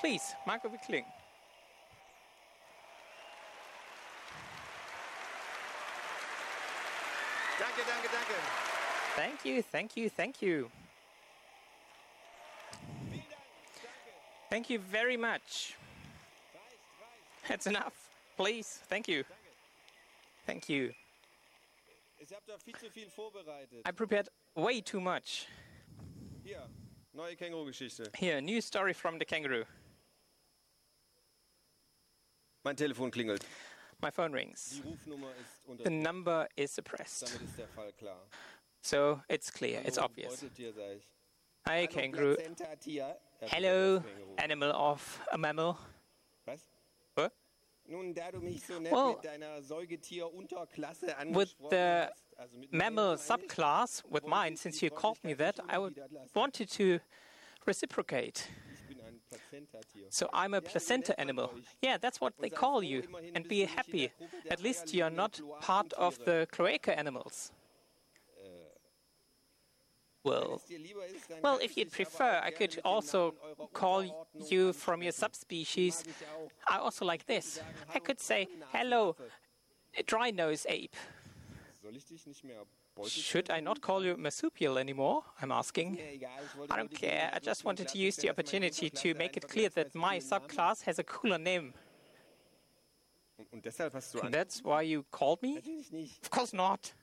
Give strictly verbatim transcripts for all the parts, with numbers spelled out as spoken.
Please, Marco Wickling. Danke, danke, danke. Thank you, thank you, thank you. Thank you very much. That's enough. Please, thank you. Thank you. Ich habe da viel zu viel vorbereitet. I prepared way too much. Hier, neue Känguru-Geschichte. Here, new story from the kangaroo. Mein Telefon klingelt. My phone rings. Die Rufnummer ist unter. The number is suppressed. Damit ist der Fall klar. So it's clear, it's Hallo, obvious. Beuteltier, sag ich. Hi, Hallo, kangaroo. Plazenta-Tier. Ja, Hello, das Känguru. animal of a mammal. Was? What? Nun, da du mich so nett Well, mit deiner Säugetier-Unterklasse With angesprochen the hast, also mit mammal mir, subclass, with mine, since you called me that, I would wanted to reciprocate. Ich bin ein Plazenta-Tier. So I'm a placenta animal. Yeah, that's what they call you. And be happy. At least you're not part of the cloaca animals. Well, Wenn es dir lieber ist, dann well, kann if ich you'd dich aber prefer, auch I gerne could mit dem also Namen eurer call Unterordnung you from your ansprechen. subspecies. Mag ich auch. I also like this. I could say, hello, dry nose ape. Soll ich dich nicht mehr Beuteltier Should I not call you marsupial anymore? I'm asking. Mir egal, ich wollte I nur don't die care. I Gelegenheit just nutzen, um wanted to use the klarzustellen, dass meine opportunity to Unterklasse make it einen clear that my vergleichsweise coolen subclass has a cooler name. Namen hat. Und deshalb hast du And an. that's why you called me? Natürlich nicht. Of course not.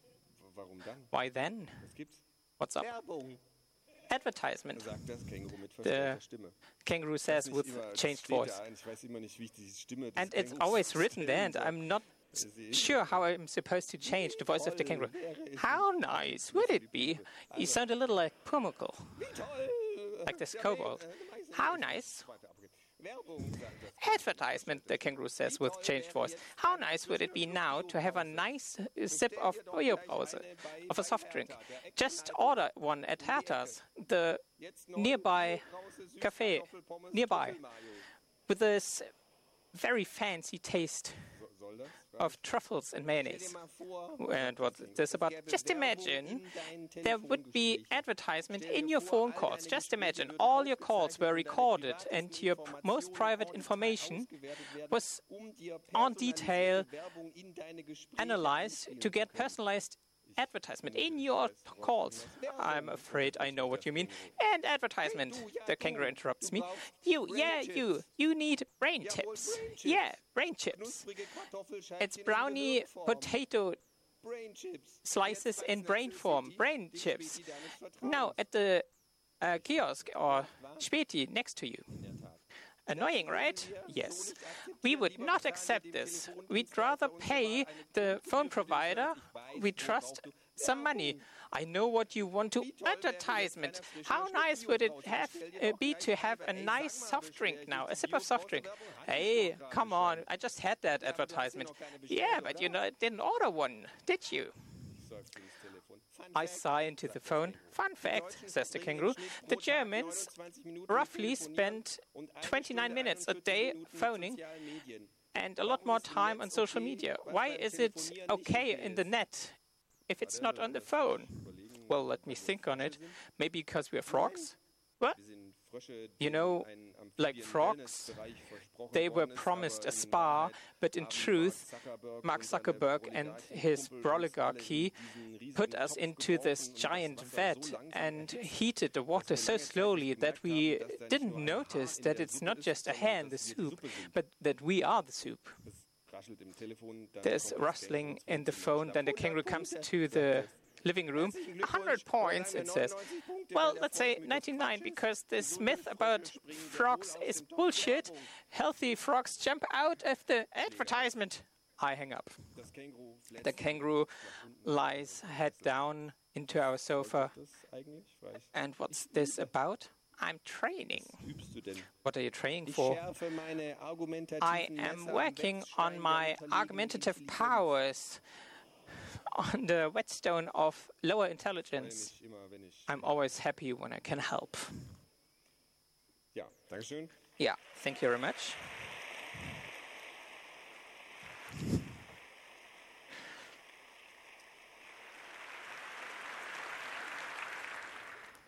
Warum dann? Why then? Was gibt's? What's up? Werbung. Advertisement. Sagt das Känguru mit verstellter Stimme. Kangaroo Das says nicht with immer- das changed steht voice. da ein. Ich weiß immer nicht, wie ich diese Stimme des And it's Kängurus always written there, and verstellen I'm not soll. sure how I'm supposed to change the voice of the kangaroo. How nice would it be? You sound a little like Pumuckl, Wie toll! like this Ja, kobold. nee, äh, weiß ich How nicht. nice. Weiter abgehen. Werbung, sagt das. Advertisement, the kangaroo says with changed voice. How nice would it be now to have a nice uh, sip of Biopause, of a soft drink? Just order one at Hertha's, the Jetzt noch nearby Krause, cafe, Süßkartoffelpommes, nearby, Trüffelmayo. with this very fancy taste So- Soll das? of truffles and Stell dir mayonnaise. mal vor, And what's this about? gäbe Just Werbung imagine in deinen there would be Telefongesprächen. advertisement Stell in dir your vor, phone all calls. deine Just Gespräche imagine würden all your calls were aufgezeichnet und deine recorded privatesten and your p- most Informationen private on information ausgewertet werden, was um dir on personalisierte detail Werbung in deine Gespräche analyzed einspielen to get zu können. personalized advertisement in your calls. I'm afraid I know what you mean. And advertisement. The kangaroo interrupts me. You, yeah, you. You need brain Jawohl, chips. Brain Chips. Yeah, brain chips. Knusprige Kartoffelscheibchen It's in brownie Gewürzform. potato Brain Chips. slices Jetzt in weiß brain natürlich form, die, brain die chips. Späti deines Vertrauens. Now, at the uh, kiosk or Späti next to you. In der Tat. Annoying, right? Yes. We would not accept this. We'd rather pay the phone provider. We trust some money. I know what you want to advertisement. How nice would it have uh, be to have a nice soft drink now, a sip of soft drink? Hey, come on! I just had that advertisement. Yeah, but you know, didn't order one, did you? Seufzt ins Telefon. Fun I fact, sigh into the phone. Fun fact, says the kangaroo, the Germans roughly spend twenty-nine minutes a day phoning and a lot more time on social media. Why is it okay in the net if it's not on the phone? Well, let me think on it. Maybe because we're frogs? What? You know, like frogs, they were promised a spa, but in truth, Mark Zuckerberg and his oligarchy put us into this giant vat and heated the water so slowly that we didn't notice that it's not just a hair in the soup, but that we are the soup. There's rustling in the phone, then the kangaroo comes to the living room. one hundred points, it says. Well, let's say ninety-nine, because this myth about frogs is bullshit. Healthy frogs jump out of the advertisement. I hang up. The kangaroo lies head down into our sofa. And what's this about? I'm training. What are you training for? I am working on my argumentative powers on the whetstone of lower intelligence. I'm always happy when I can help. Ja, Dankeschön. Yeah, thank you very much.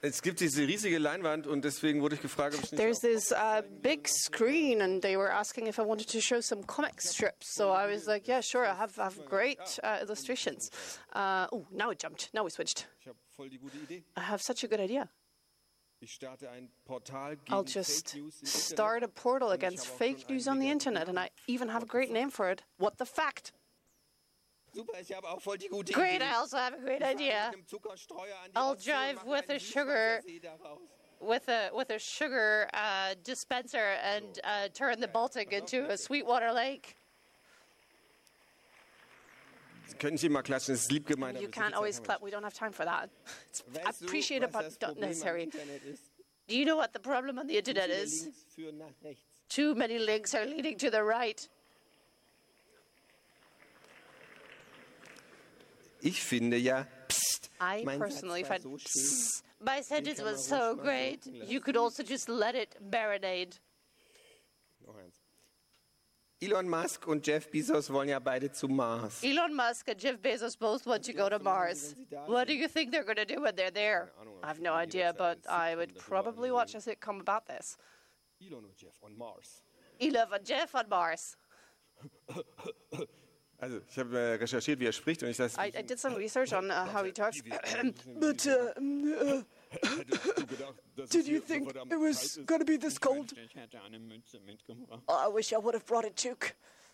Es gibt diese riesige Leinwand und deswegen wurde ich gefragt, ob ich nicht There's this uh, big screen, and they were asking if I wanted to show some comic strips. So I was like, yeah, sure, I have, I have great uh, illustrations. Uh, oh, now it jumped. Now we switched. Ich habe voll die gute Idee. I have such a good idea. Ich starte ein Portal I'll gegen just Fake News im start a Internet. portal Und ich against habe auch fake schon news einen on the mega internet, and I even have a great name for it. What the fact? Super, ich habe auch voll die gute Great, Idee. I also have a great Ich fahre idea. mit einem Zuckerstreuer an die I'll Ostsee und drive mache with einen a sugar- Süßwassersee daraus. With a with a sugar uh, dispenser and uh, turn the Baltic into a Sweetwater Lake. Können Sie mal klatschen, das ist lieb gemeint. You aber so can't viel always Zeit clap. haben We don't have time for that. It's wir nicht. Weißt du, appreciated, was but das not Problem am necessary. Internet ist? Do you know what the problem on the internet Viele is? Links führen nach rechts. Too many links are leading to the right. Ich finde ja, psst, I mein personally Satz war find so schön. Psst, my sentence kann man was ruhig so mal great. wirken lassen. You could also just let it marinate. Noch eins. Elon Musk und Jeff Bezos wollen ja beide zu Mars. Elon Musk and Jeff Bezos both want to go to Mars. What do you think they're going to do when they're there? I have no idea, but I would probably watch a sitcom about this. Elon und Jeff on Mars. Elon and Jeff on Mars. Also, ich habe äh, recherchiert, wie er spricht und ich sage, I, I did some research on uh, how he talks. But uh, um, uh, did you think it was going to be this cold? Ich hätte eine Mütze mitgebracht. I wish I would have brought a toque.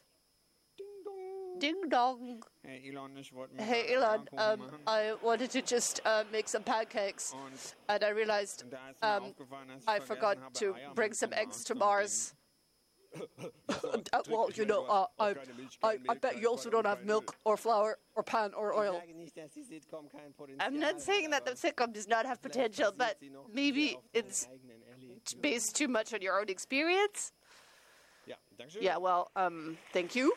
Ding dong. Hey Elon, ich wollte mir Hey gerade Elon, Pfannkuchen um, machen. I wanted to just uh, make some pancakes, Und and I realized da ist mir um, aufgefallen, dass ich I vergessen forgot habe, to Eier bring some mitzumachen eggs to zum Mars. Uh, well, you know, uh, I, I, I bet you also don't have milk or flour or pan or oil. I'm not saying that the sitcom does not have potential, but maybe it's based too much on your own experience. Ja, danke schön. Yeah, well, um, thank you.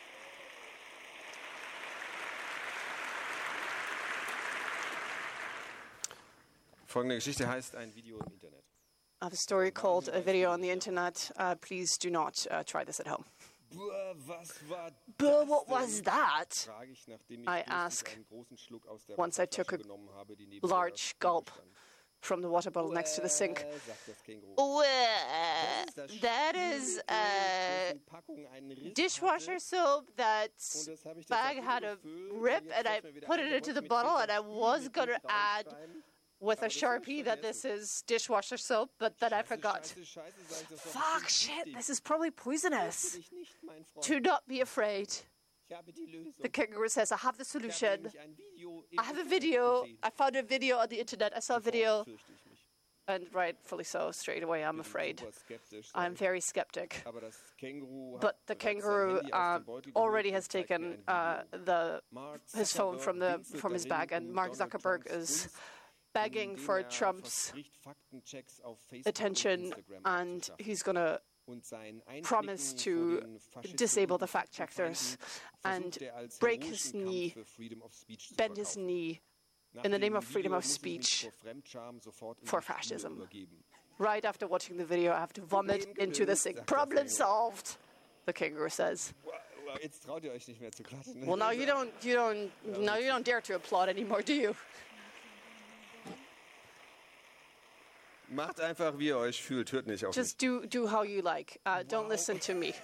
Folgende Geschichte heißt ein Video im Internet. I have a story called A Video on the Internet. Uh, please do not uh, try this at home. Buah, was war But what was that? frage ich, nachdem ich I flüssig ask einen großen Schluck aus der once I took Wasserflasche a genommen habe, die neben der large Spüle gulp stand. from the water bottle next to the sink. Äh, sagt das Känguru. Well, Das ist that is a großen Packung einen Riss dishwasher hatte. soap that's Und das habe ich bag deshalb had a gefüllt und rip, jetzt and I fällt mir wieder put ein, it da into wollte the ich mit bottle, and I Filterspiel was mit going to Filter add aufschreiben. with a Aber das hab ich Sharpie that this vergessen. is dishwasher soap, but then I Scheiße, forgot. Scheiße, Scheiße, sag ich, das war Fuck, bestimmt shit, giftig. this is probably poisonous. Dich nicht, mein Freund. Do not be afraid. Ich habe die Lösung. The kangaroo says, I have the Ich habe solution. nämlich ein Video im I have a Internet video. gesehen. I found a video on the internet. I saw a Sofort video, fürchte ich mich. and rightfully so, straight away, I'm Bin afraid. super skeptisch, I'm sag ich. very skeptic. Aber das Känguru But hat the bereits sein kangaroo Handy aus uh, dem Beutel already geholt has und zeigt mir taken ein uh, Video. the Mark his phone from the Zuckerberg from his winselt bag, dahin, and um Mark Donald Zuckerberg Trumps is Gunst, begging indem for er Trump's verspricht, Faktenchecks auf Facebook und attention, Instagram and abzuschaffen. he's going to Und sein promise Einblicken to vor den Faschisten disable und the fact checkers Feinden and versucht er als break heroischen his Kampf knee, für Freedom of Speech zu bend his verkaufen. knee Nach in the dem name of freedom Video of muss ich mich speech vor Fremdscham sofort in for die Spüle fascism. übergeben. Right after watching the video, I have to vomit Problem into the gelöst, sink. sagt der Problem Kangaroo. solved, the kangaroo says. Wow, wow, Jetzt traut ihr euch nicht mehr zu klatschen. Well, now you don't, you don't, now you don't dare to applaud anymore, do you? Macht einfach, wie ihr euch fühlt. Hört nicht auf mich. Just do, do how you like. Uh, don't listen to me.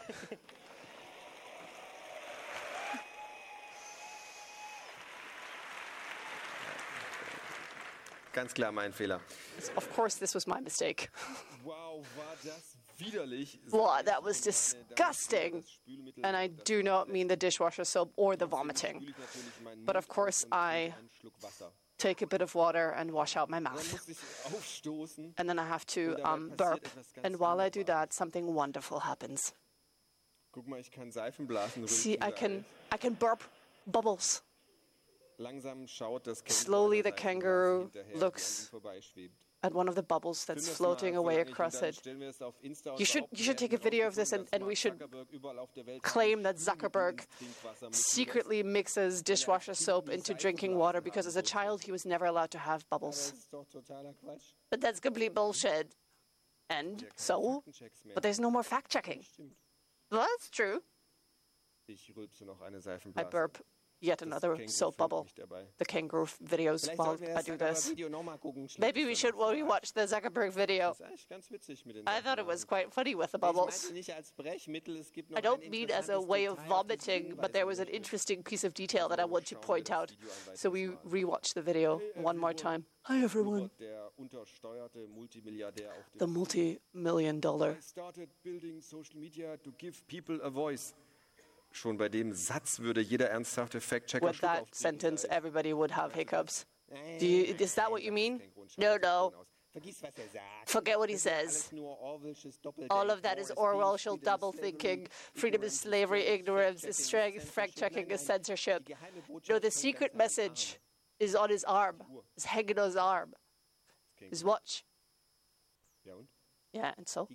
Ganz klar mein Fehler. Of course, this was my mistake. Wow, war das widerlich. Wow, that was disgusting. And I do not mean the dishwasher soap or the vomiting. But of course, I take a bit of water and wash out my mouth. And then I have to um, burp. And while I do that, something wonderful happens. Guck mal, ich kann Seifenblasen See, I can, I can burp bubbles. Langsam schaut das Känguru Slowly einer the Seifenblase kangaroo hinterher, die an looks ihm vorbeischwebt. At one of the bubbles that's Film das floating mal, away verlange ich, across und dann it. stellen wir es auf Insta und You should, behaupten, you should wir take a hätten video of this, and, herausgefunden, and dass we should Mark Zuckerberg überall auf der Welt claim that Chemie Zuckerberg ins Trinkwasser mischen secretly mixes dishwasher soap into drinking water because as a child he was never allowed to have lässt. Das bubbles. ist doch totaler Quatsch. But that's complete bullshit. And Ja, keine so? Faktenchecks mehr. But there's no more fact checking. Stimmt. Well, that's true. Ich rülpse noch eine I Seifenblase. burp yet another soap bubble. The kangaroo videos while I do this. Maybe we should rewatch the Zuckerberg video. I thought it was quite funny with the bubbles. I don't mean as a way of vomiting, but there was an interesting piece of detail that I want to point out. So we rewatched the video one more time. Hi everyone. The multi-million dollar. Schon bei dem Satz würde jeder ernsthafte Fact-Checker With that sentence, everybody would have hiccups. Do you, is that what you mean? No, no. Forget what he says. All of that is Orwell's double thinking. Freedom is slavery, ignorance is strength, fact-checking is censorship. No, the secret message is on his arm. It's hanging on his arm. His watch. Yeah, and so?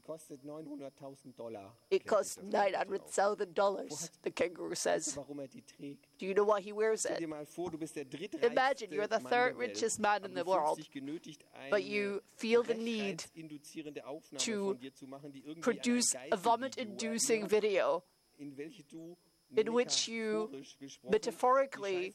It costs nine hundred thousand dollars, the kangaroo says. Do you know why he wears it? Imagine you're the third richest man in the world, but you feel the need to produce a vomit-inducing video in which you metaphorically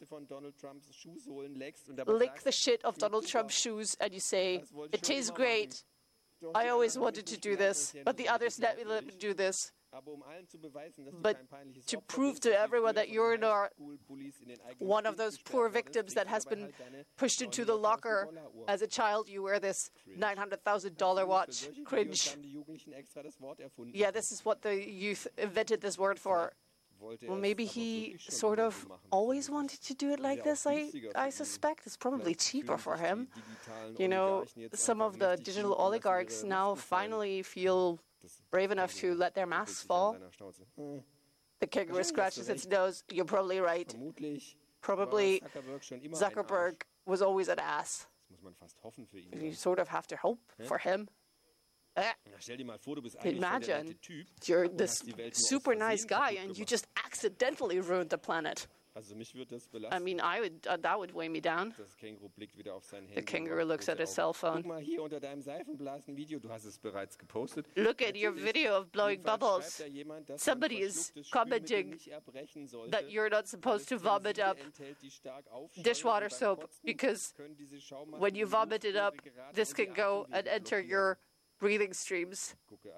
lick the shit of Donald Trump's shoes and you say, it tastes great. I always wanted to do this, but the others let me let me do this. But to prove to everyone that you're not one of those poor victims that has been pushed into the locker as a child, you wear this nine hundred thousand dollars watch. Cringe. Yeah, this is what the youth invented this word for. Well, maybe he sort of always wanted to do it like this, I, I suspect. It's probably cheaper for him. You know, some of the digital oligarchs now finally feel brave enough to let their masks fall. The kangaroo scratches its nose. You're probably right. Probably Zuckerberg was always an ass. You sort of have to hope for him. Uh, imagine you're this super nice guy and you just accidentally ruined the planet. I mean, I would uh, that would weigh me down. The kangaroo looks at his cell phone. Look at your video of blowing bubbles. Somebody is commenting that you're not supposed to vomit up dishwater soap because when you vomit it up, this can go and enter your breathing streams.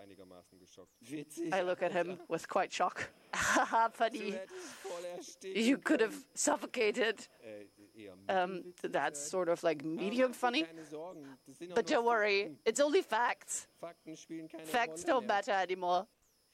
I look at him with quite shock. Haha, funny. You could have suffocated. Um, that's sort of like medium funny. But don't worry, it's only facts. Facts don't matter anymore.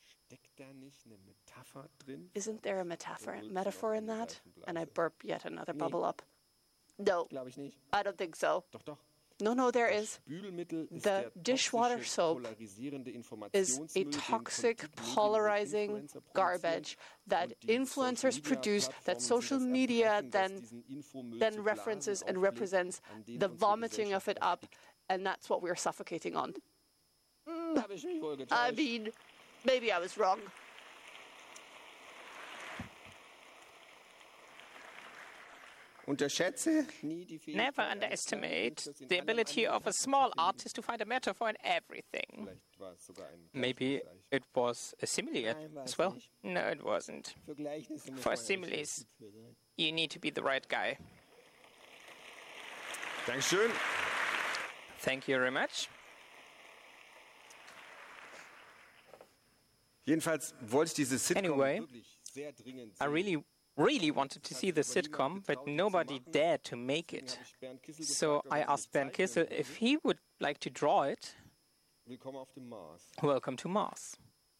Isn't there a metaphor, metaphor in that? And I burp yet another bubble up. No, I don't think so. No, no, there is. The dishwater soap is a toxic, polarizing garbage that influencers produce, that social media then, then references and represents the vomiting of it up, and that's what we're suffocating on. Mm, I mean, maybe I was wrong. Never underestimate the ability of a small artist to find a metaphor in everything. Maybe it was a simile as well? No, it wasn't. For similes, you need to be the right guy. Dankeschön. Thank you very much. Jedenfalls wollte ich diese Sitcom Anyway, wirklich sehr dringend I sehen. really really wanted to see the sitcom, but nobody dared to make it. So I asked Bernd Kissel if he would like to draw it. Willkommen auf dem Mars. Welcome to Mars.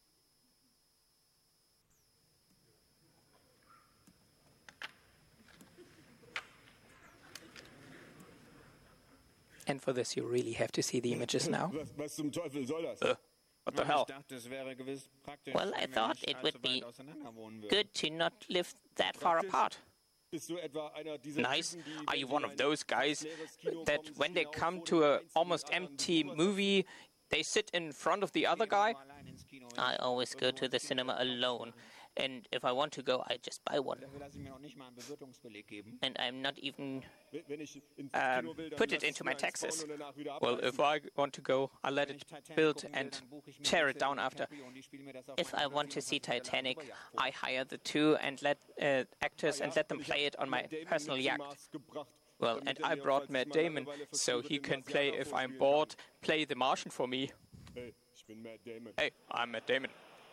And for this, you really have to see the images now. Was, was zum Teufel soll das? Uh, what the hell? Ich dachte, es wäre gewiss praktisch, Well, I wenn wir thought nicht it allzu would be weit auseinander wohnen würden. good to not live that far apart. Bist du etwa einer dieser Nice. Typen, die, Are you wenn one sie of ein those guys leeres Kino that kommen, when they sich come genau to vor a dem almost nächsten empty anderen movie, they sit in front of the other guy? Allein ins Kino. I always go to the cinema alone. And if I want to go, I just buy one. Dafür lasse ich mir noch nicht mal einen Bewirtungsbeleg geben. And I'm not even Wenn- Wenn ich ins um, Kino will, dann put it lass ich into mir my eins taxes. bauen und danach wieder Well, abreißen. if I want to go, I let Wenn ich it Titanic build gucken will, and dann buche ich mir tear it Leonardo down after. DiCaprio und die spielen mir das auf If meinen I want to see vierhundertvierundzwanzig Titanic, Dollar pro I Jahr hire the two and let uh, actors Ah and ja, let them und ich play hab it on my Matt Damon personal mit zum yacht. Mars gebracht, Well, damit and er I mir, brought falls Matt mal Damon Langeweile so verspürt, he den can play, Marcianer if I'm vorspielen bored, play the Martian for me. kann. Hey, ich bin Matt Damon. Hey, I'm Matt Damon.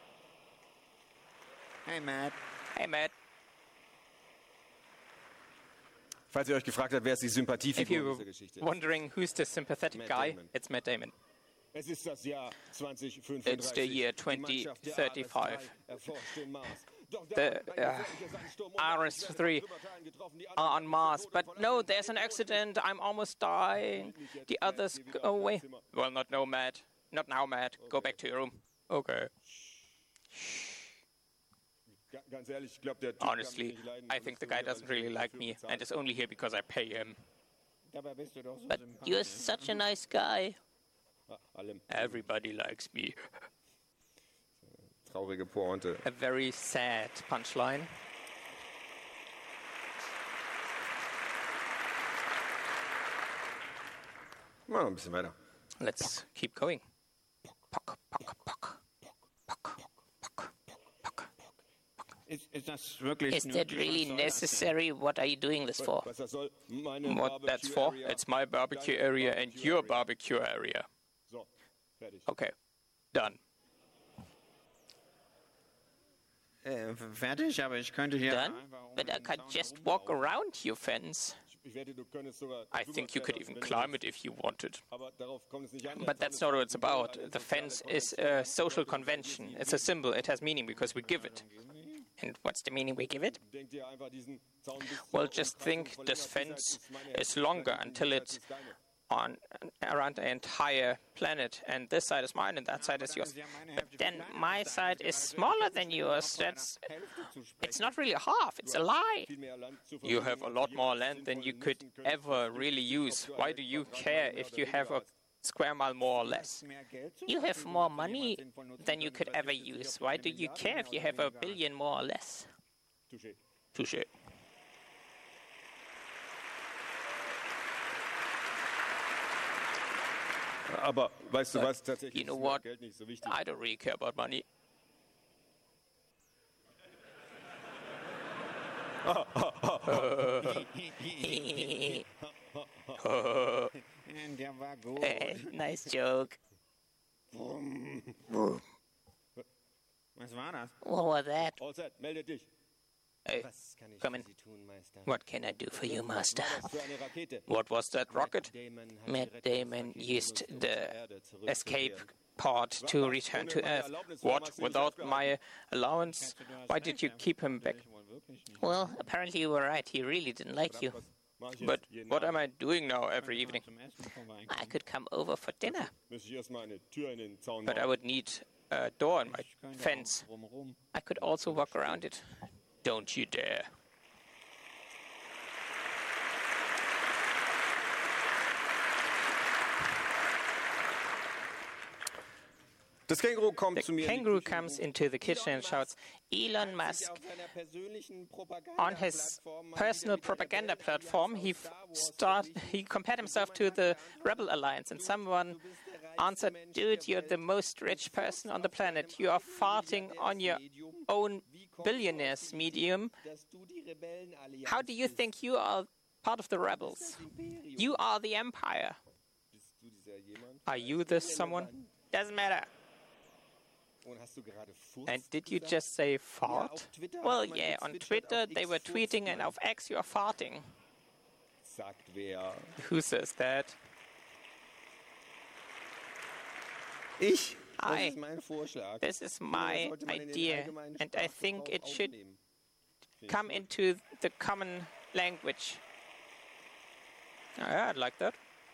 Hey Matt. Hey, Matt. Falls ihr euch gefragt habt, wer ist die If Sympathiefigur you're dieser Geschichte? wondering who's the sympathetic Matt guy, Damon. it's Matt Damon. Es ist das Jahr zweitausendfünfunddreißig. It's the year Die Mannschaft der twenty thirty-five. A S drei erforscht den Mars. Doch The, da hat ein uh, gefährlicher Sandsturm R S three Trümmerteilen getroffen. Die are on anderen Mars, sind but tot no, von there's an accident. I'm almost dying. The others go away. Well, not no, Matt. Not now, Matt. Go back to your room. Okay. Ga- Ganz ehrlich, ich glaube, der Typ kann mich Honestly, nicht leiden. I Und think ist the nur guy hier, weil doesn't ich really ihn like dafür me bezahle. and is only here because I pay him. Dabei bist du doch so But sympathisch. you're such a nice guy. Ah, allem. Everybody likes me. Traurige Pointe. A very sad punchline. Mal noch ein bisschen weiter. Let's keep going. Pock, pock, pock. Pock, pock, pock. Ist, ist das wirklich Is that nötig? really Was soll das denn? necessary? What are you doing this for? Was das soll? Meine What that's for? Barbecue Area. It's my barbecue Deine area and Barbecue your Area. barbecue area. So, fertig. Okay, done. Äh, fertig, aber ich könnte hier Done? einfach um But I den could Zaun just herumlaufen. walk around your fence. Ich wette, du könntest sogar I drüber think you could klettern, even wenn du climb willst. it if you wanted. Aber darauf kommt es nicht an. But that's not what it's about. The fence is a social convention. It's a symbol. It has meaning because we give it. And what's the meaning we give it? Denk dir einfach diesen Zaun bis Well, zur just Umkreisung think verlängert, this bis halt fence ins meine is Hälfte. longer Die until Seite it's ist deine. on around the entire planet, and this side is mine and that side is yours. But then my side is smaller than yours. That's it's not really half. It's a lie. Viel mehr Land zur You Verfügung, have a als lot du more jemals land than you sinnvoll could nutzen könntest. ever really use. Why do you care if you have a square mile more or less? You have more money than you could ever use. Why do you care if you have a billion more or less? Touché. Touché. Aber weißt du was, tatsächlich You know ist mir what? Geld nicht so wichtig. I don't really care about money. Der war gut. Eh, nice joke. Was war das? What was that? All set, melde dich. Hey, Was kann ich come für in. Sie tun, Meister? What can I do for you, master? Was für eine Rakete? What was that rocket? Damon hat Matt die Damon Rettungsrakete used benutzt, um the zur Erde zurückzukehren. escape pod to return to Earth. What? Without my allowance? Why did you keep him back? Well, apparently you were right. He really didn't like you. Mach ich jetzt But jeden what am Abend. I doing now every evening? Zum Essen vorbei. I could come over for dinner, Müsste ich erstmal eine Tür in den Zaun but I machen. would need a door in my Ich könnte fence. auch drumherum. I could also walk around it. Don't you dare. Das Känguru kommt The zu mir in die kangaroo Küche comes und into the kitchen and shouts, Elon Musk, Auf seiner persönlichen on his Propaganda-Plattform mal personal wieder mit der propaganda Rebellen platform, he Star f- Wars start verglichen. he compared himself to the Rebel Alliance, and someone answered, "Dude, you're the most rich person on the planet. You are farting on your own billionaires medium. Dass du die Rebellenallianz How do you think you are part of the rebels? You are the empire. bist du dieser jemand? Are you this someone? Doesn't matter." Und hast du gerade Furz And did you gesagt? just say fart? auf Twitter Well, hat man yeah, on getwittert, Twitter auf they X were furzt tweeting, and man. auf X you are farting. Sagt wer? Who says that? Ich? Das I. ist mein Vorschlag. This is Das my sollte man in den idea, allgemeinen and I think Sprachgebrauch it should aufnehmen. Finde ich come gut. into the common language. Yeah, I'd like that.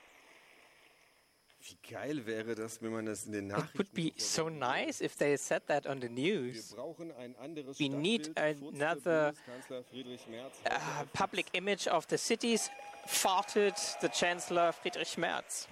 Wie geil wäre das, wenn man das in den It would Nachrichten be so so nice if they said that on the Wir news. brauchen ein anderes We need Stadtbild, furzte another, Bundeskanzler Friedrich Merz. Uh, public image of the cities farted the Chancellor Friedrich Merz.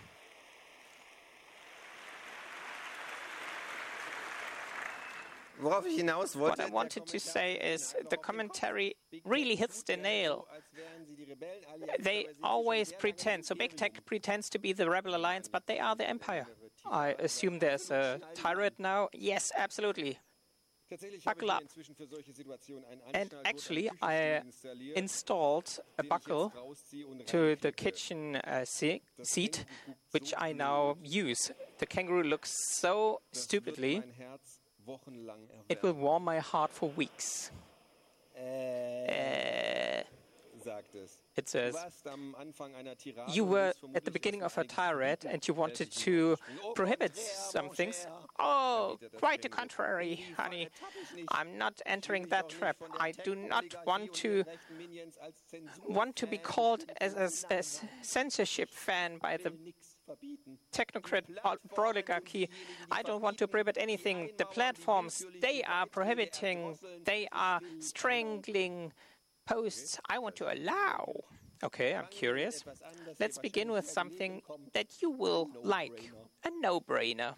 worauf ich hinaus What wollte, I wanted to say is the commentary really hits the nail. They always pretend, so big tech pretends to be the rebel alliance, but they are the empire. I assume there's a tyrant now. Yes, absolutely. Buckle up. And actually, I installed a buckle to the kitchen uh, se seat, which I now use. The kangaroo looks so stupidly, it will warm my heart for weeks. Uh, It says, you were at the beginning of a tirade and you wanted to prohibit some things. Oh, quite the contrary, honey. I'm not entering that trap. I do not want to want to be called as a, a censorship fan by the technocrat oligarchy. I don't want to prohibit anything. The platforms, they are prohibiting, they are strangling posts I want to allow. Okay, I'm curious. Let's begin with something that you will like. A no-brainer.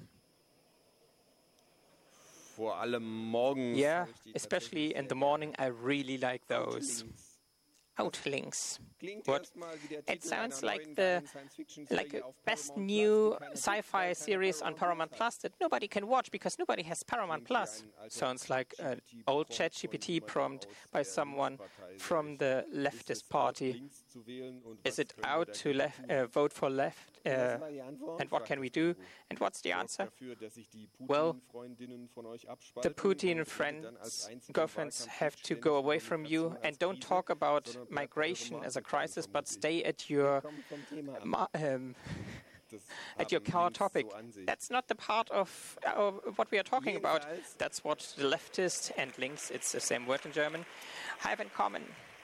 Yeah, especially in the morning, I really like those. Outlinks. What? It sounds like the like a best new sci-fi series on Paramount Plus that nobody can watch because nobody has Paramount Plus. Sounds like an old ChatGPT prompt by someone from the leftist party. Is it out to left, uh, vote for left? Uh, and what can we do? And what's the answer? Well, the Putin friends, girlfriends have to go away from you and don't talk about migration as a crisis, but stay at your um, at your core topic. That's not the part of uh, what we are talking about. That's what the leftists and links, it's the same word in German, have in common.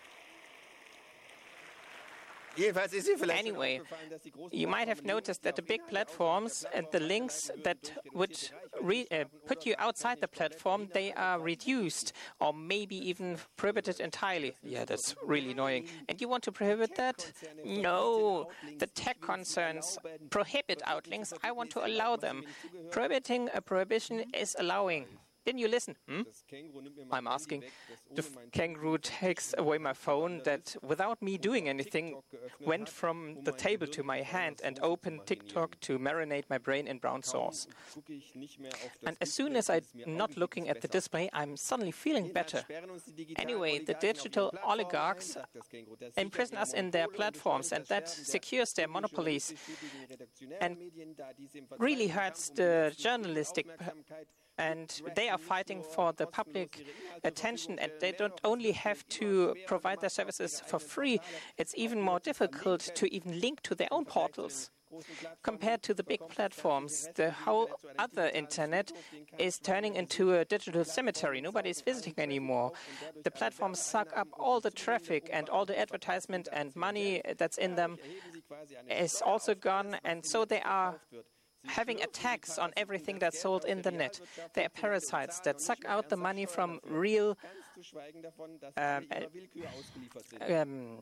Anyway, you might have noticed that the big platforms and the links that would re uh, put you outside the platform, they are reduced or maybe even prohibited entirely. Yeah, that's really annoying. And you want to prohibit that? No, the tech concerns prohibit outlinks. I want to allow them. Prohibiting a prohibition is allowing. Didn't you listen? Hmm? I'm asking. The kangaroo takes away my phone that, without me doing anything, went from the table to my hand and opened TikTok to marinate my brain in brown sauce. And as soon as I'm not looking at the display, I'm suddenly feeling better. Anyway, the digital oligarchs imprison us in their platforms, and that secures their monopolies and really hurts the journalistic. And they are fighting for the public attention, and they don't only have to provide their services for free, it's even more difficult to even link to their own portals. Compared to the big platforms, the whole other internet is turning into a digital cemetery. Nobody is visiting anymore. The platforms suck up all the traffic, and all the advertisement and money that's in them is also gone, and so they are having a tax on everything that's sold in the net. They are parasites that suck out the money from real um, um,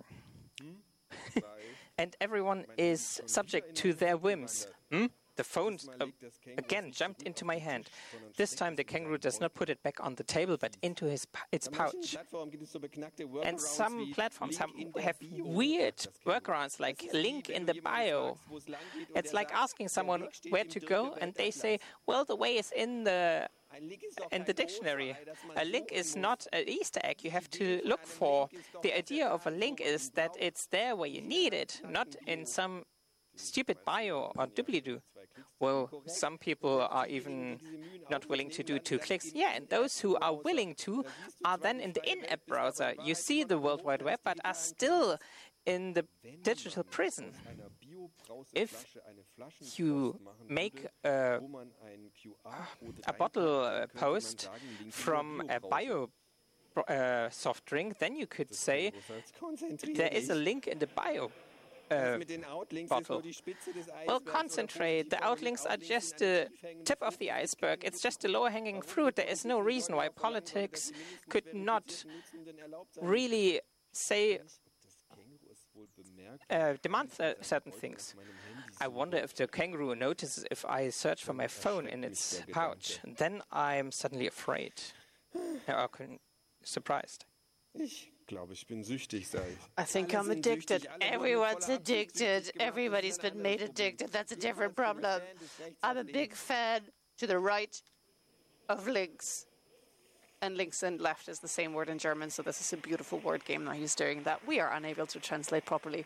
and everyone is subject to their whims. Hmm? The phone uh, again jumped into my hand. This time the kangaroo does not put it back on the table, but into his its pouch. And some platforms have, have weird workarounds, like link in the bio. It's like asking someone where to go, and they say, well, the way is in the in the dictionary. A link is not an Easter egg you have to look for. The idea of a link is that it's there where you need it, not in some stupid bio or doobly-doo. Well, some people are even not willing to do two clicks. Yeah, and those who are willing to are then in the in-app browser. You see the World Wide Web, but are still in the digital prison. If you make a, a bottle uh, post from a bio uh, soft drink, then you could say there is a link in the bio. Uh, bottle. Well, concentrate. The outlinks are just the tip of the iceberg. It's just the lower-hanging fruit. There is no reason why politics could not really say, uh, demand certain things. I wonder if the kangaroo notices if I search for my phone in its pouch. Then I'm suddenly afraid. Or surprised. Ich glaube, ich bin süchtig, sage ich. I think Alle I'm sind addicted. süchtig, alle wurden Everyone's voller Absicht addicted. süchtig gemacht. Everybody's Das ist ein been made anderes Problem. addicted. That's a Jedenfalls different bin ich ein problem. Fan des Rechts I'm a auf big links. fan to the right of links. And links and left is the same word in German, so this is a beautiful word game that he's doing that we are unable to translate properly.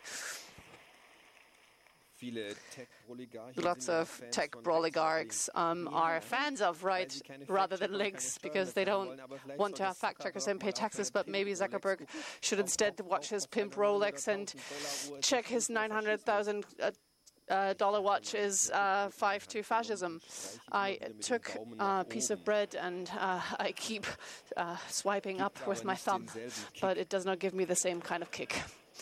Viele Tech-Oligarchen Lots sind ja of Fans tech von rechts auf oligarchs links. um, are fans of right Weil sie keine rather than Fact-Checker und links keine because Steuern they bezahlen don't wollen, aber vielleicht want to sollte have fact checkers and pay Zuckerberg mal taxes, auf but seine maybe Pimp Rolex Zuckerberg gucken. should Auf- instead auf- watch auf- his auf pimp seine Rolex and hunderttausend Dollar Uhr. Es check ist his nicht der nine hundred thousand uh, uh, dollar watch is uh, five to fascism. I took a piece of bread and uh, I keep uh, swiping up with my thumb, but it does not give me the same kind of kick.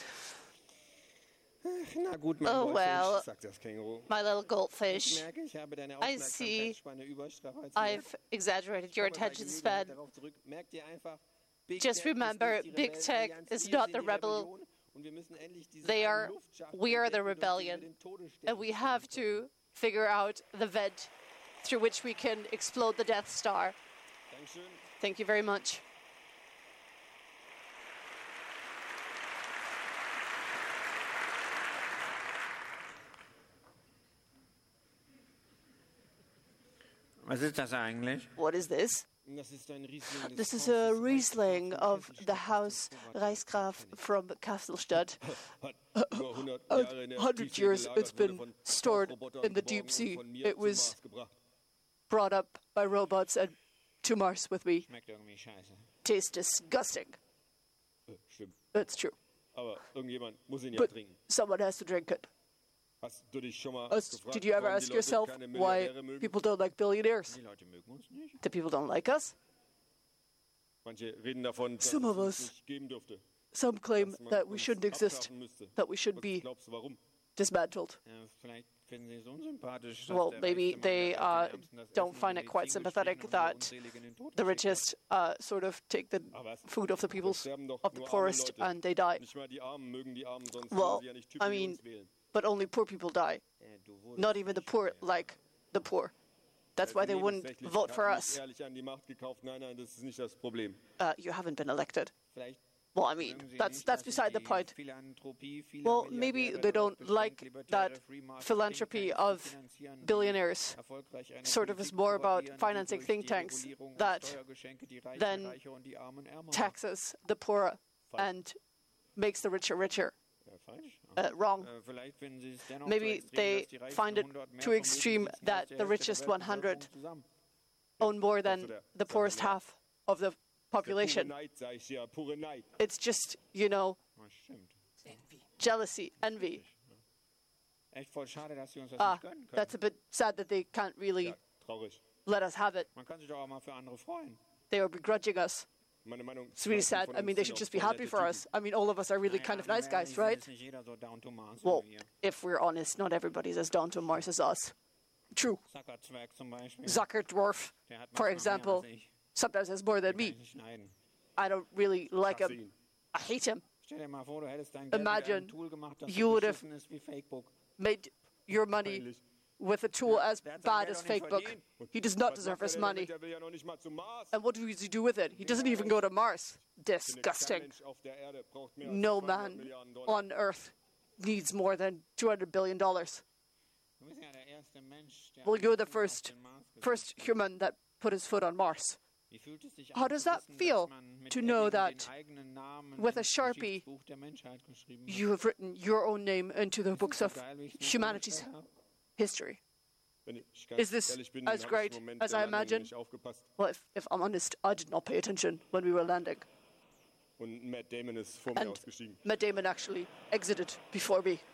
Na gut, mein Oh, Goldfisch, well. sagt das Känguru. My little Ich goldfish, merke, ich habe deine I see Aufmerksamkeitsspanne überstrapaziert. I've exaggerated your Kommen wir bei attention Genüge span. darauf zurück. Merkt ihr einfach, Big Just Tech ist remember, nicht die Big Tech Rebellenallianz. is Wir not sind the die rebel. Rebellion und wir müssen endlich diese They are, einen Luftschacht we are the entdecken, durch den wir rebellion, den Todesstern and we have to figure out the vent through which we can explode the Death Star. Dankeschön. Thank you very much. Was ist das eigentlich? What is this? Das ist ein Riesling des This is Hauses a Reichsgraf Riesling von of Kesselstadt the aus House dem Reichsgraf from Kastelstadt. Hat über hundert A Jahre in der hundred Tiefsee years gelagert, it's wurde been von stored Tauchrobotern in the geborgen deep und sea. von mir It zum was Mars gebracht. brought up by robots and to Mars with me. Schmeckt irgendwie scheiße. Tastes disgusting. Äh, Stimmt. That's true. Aber irgendjemand muss ihn ja But trinken. someone has to drink it. Hast du dich schon mal As- gefragt, Did you ever warum ask die Leute yourself keine why Milliardäre mögen? people don't like billionaires? Die Leute mögen uns nicht. The people don't like us? Manche reden davon, dass Some es of uns us nicht geben dürfte. Some claim dass man that we uns shouldn't exist, abschaffen müsste. that we should Was be glaubst du, warum? dismantled. Ja, vielleicht finden sie es unsympathisch. dass Well, der maybe reichste Mann they der Welt uh, den Ärmsten das don't Essen find in it die quite Ziegen sympathetic gestrichen und die that Unseligen in den Tod the geschickt richest uh, sort of take the Aber was? food of the Es peoples, sterben doch of the nur arme poorest, Leute. and they die. Nicht mal die Armen mögen die Armen, sonst Well, würden sie ja nicht Typen I wie mean, uns wählen. but only poor people die. hat. Äh, du wurdest Not even the nicht poor gewählt. like the poor. That's why they wouldn't Nebensächlich vote for hat us. mich ehrlich an die Macht gekauft. Nein, nein, das ist nicht das Problem. Uh, you haven't been elected. Vielleicht Well, I mean, mögen sie that's nicht, that's dass beside the die point. Philanthropie vieler Well, maybe Milliardäre they darauf don't beschränkt, like libertäre that Free Market philanthropy Thinktanks zu of finanzieren, die billionaires erfolgreich eine sort of is Politik more about propagierend, die financing durch think die tanks Regulierung und that Steuergeschenke die Reichen then reicher und die Armen ärmer macht. taxes the poor and makes the richer richer. Ja, falsch. Uh, wrong. Äh, vielleicht finden sie es dennoch Maybe zu extrem, they dass die reichsten find it hundert mehr too vom extreme Wesen besitzen that als die the Hälfte der richest one hundred Weltbevölkerung zusammen. own more than Also der- the poorest sagen wir half of the Der pure population. Neid, sag ich ja, pure Neid. It's just, you know, Das stimmt. jealousy, envy. Echt voll schade, dass sie uns das Ah, nicht gönnen können. that's a bit sad that they can't really Ja, traurig. let us have it. Man kann sich doch auch mal für andere freuen. They are begrudging us. Meine Meinung, It's really die meisten sad. von I uns mean, they sind should auch just be voll happy nette for Typen. us. I mean, all of us are really Naja, kind of wenn wir nice guys, ehrlich sind, right? ist nicht jeder so down to Mars Well, wie wir. if we're honest, not everybody's as down to Mars as us. True. Zuckerzwerg zum Beispiel. Zucker Dwarf, Der hat for manchmal mehr example, als ich. sometimes has more than Kann me. ich nicht schneiden. I don't really like Hasse him. ihn. I hate him. Stell dir mal vor, du hättest dein Geld mit Imagine einem Tool gemacht, das you so would have- beschissen ist wie Facebook. Made your money Peinlich. with a tool Ja, as der hat sein bad Geld as doch nicht Facebook. verdient. He does not Was deserve macht his er denn money. damit? Der will ja noch nicht mal zum Mars. And what does he do with it? He doesn't even go to Mars. Denn kein Disgusting. Mensch auf der Erde braucht mehr als No zweihundert man Milliarden Dollar. on Earth needs more than two hundred billion dollars. Du bist ja der erste Mensch, der Well, you're the auf first, den Mars gesetzt first human that put his foot on Mars. Wie fühlt es sich How an, does zu that wissen, feel dass man mit to know Edding that den eigenen Namen with a ins Sharpie Geschichtsbuch der Menschheit geschrieben hat? You have written your own name into the books of Geil, wie ich es mir humanity's vorgestellt habe. history. Wenn ich ganz Is this ehrlich bin, as dann hab ich great im Moment as der I Landung imagine? nicht aufgepasst. Well, if, if I'm honest, I did not pay attention when we were landing. Und Matt Damon ist vor mir And ausgestiegen. Matt Damon actually exited before me.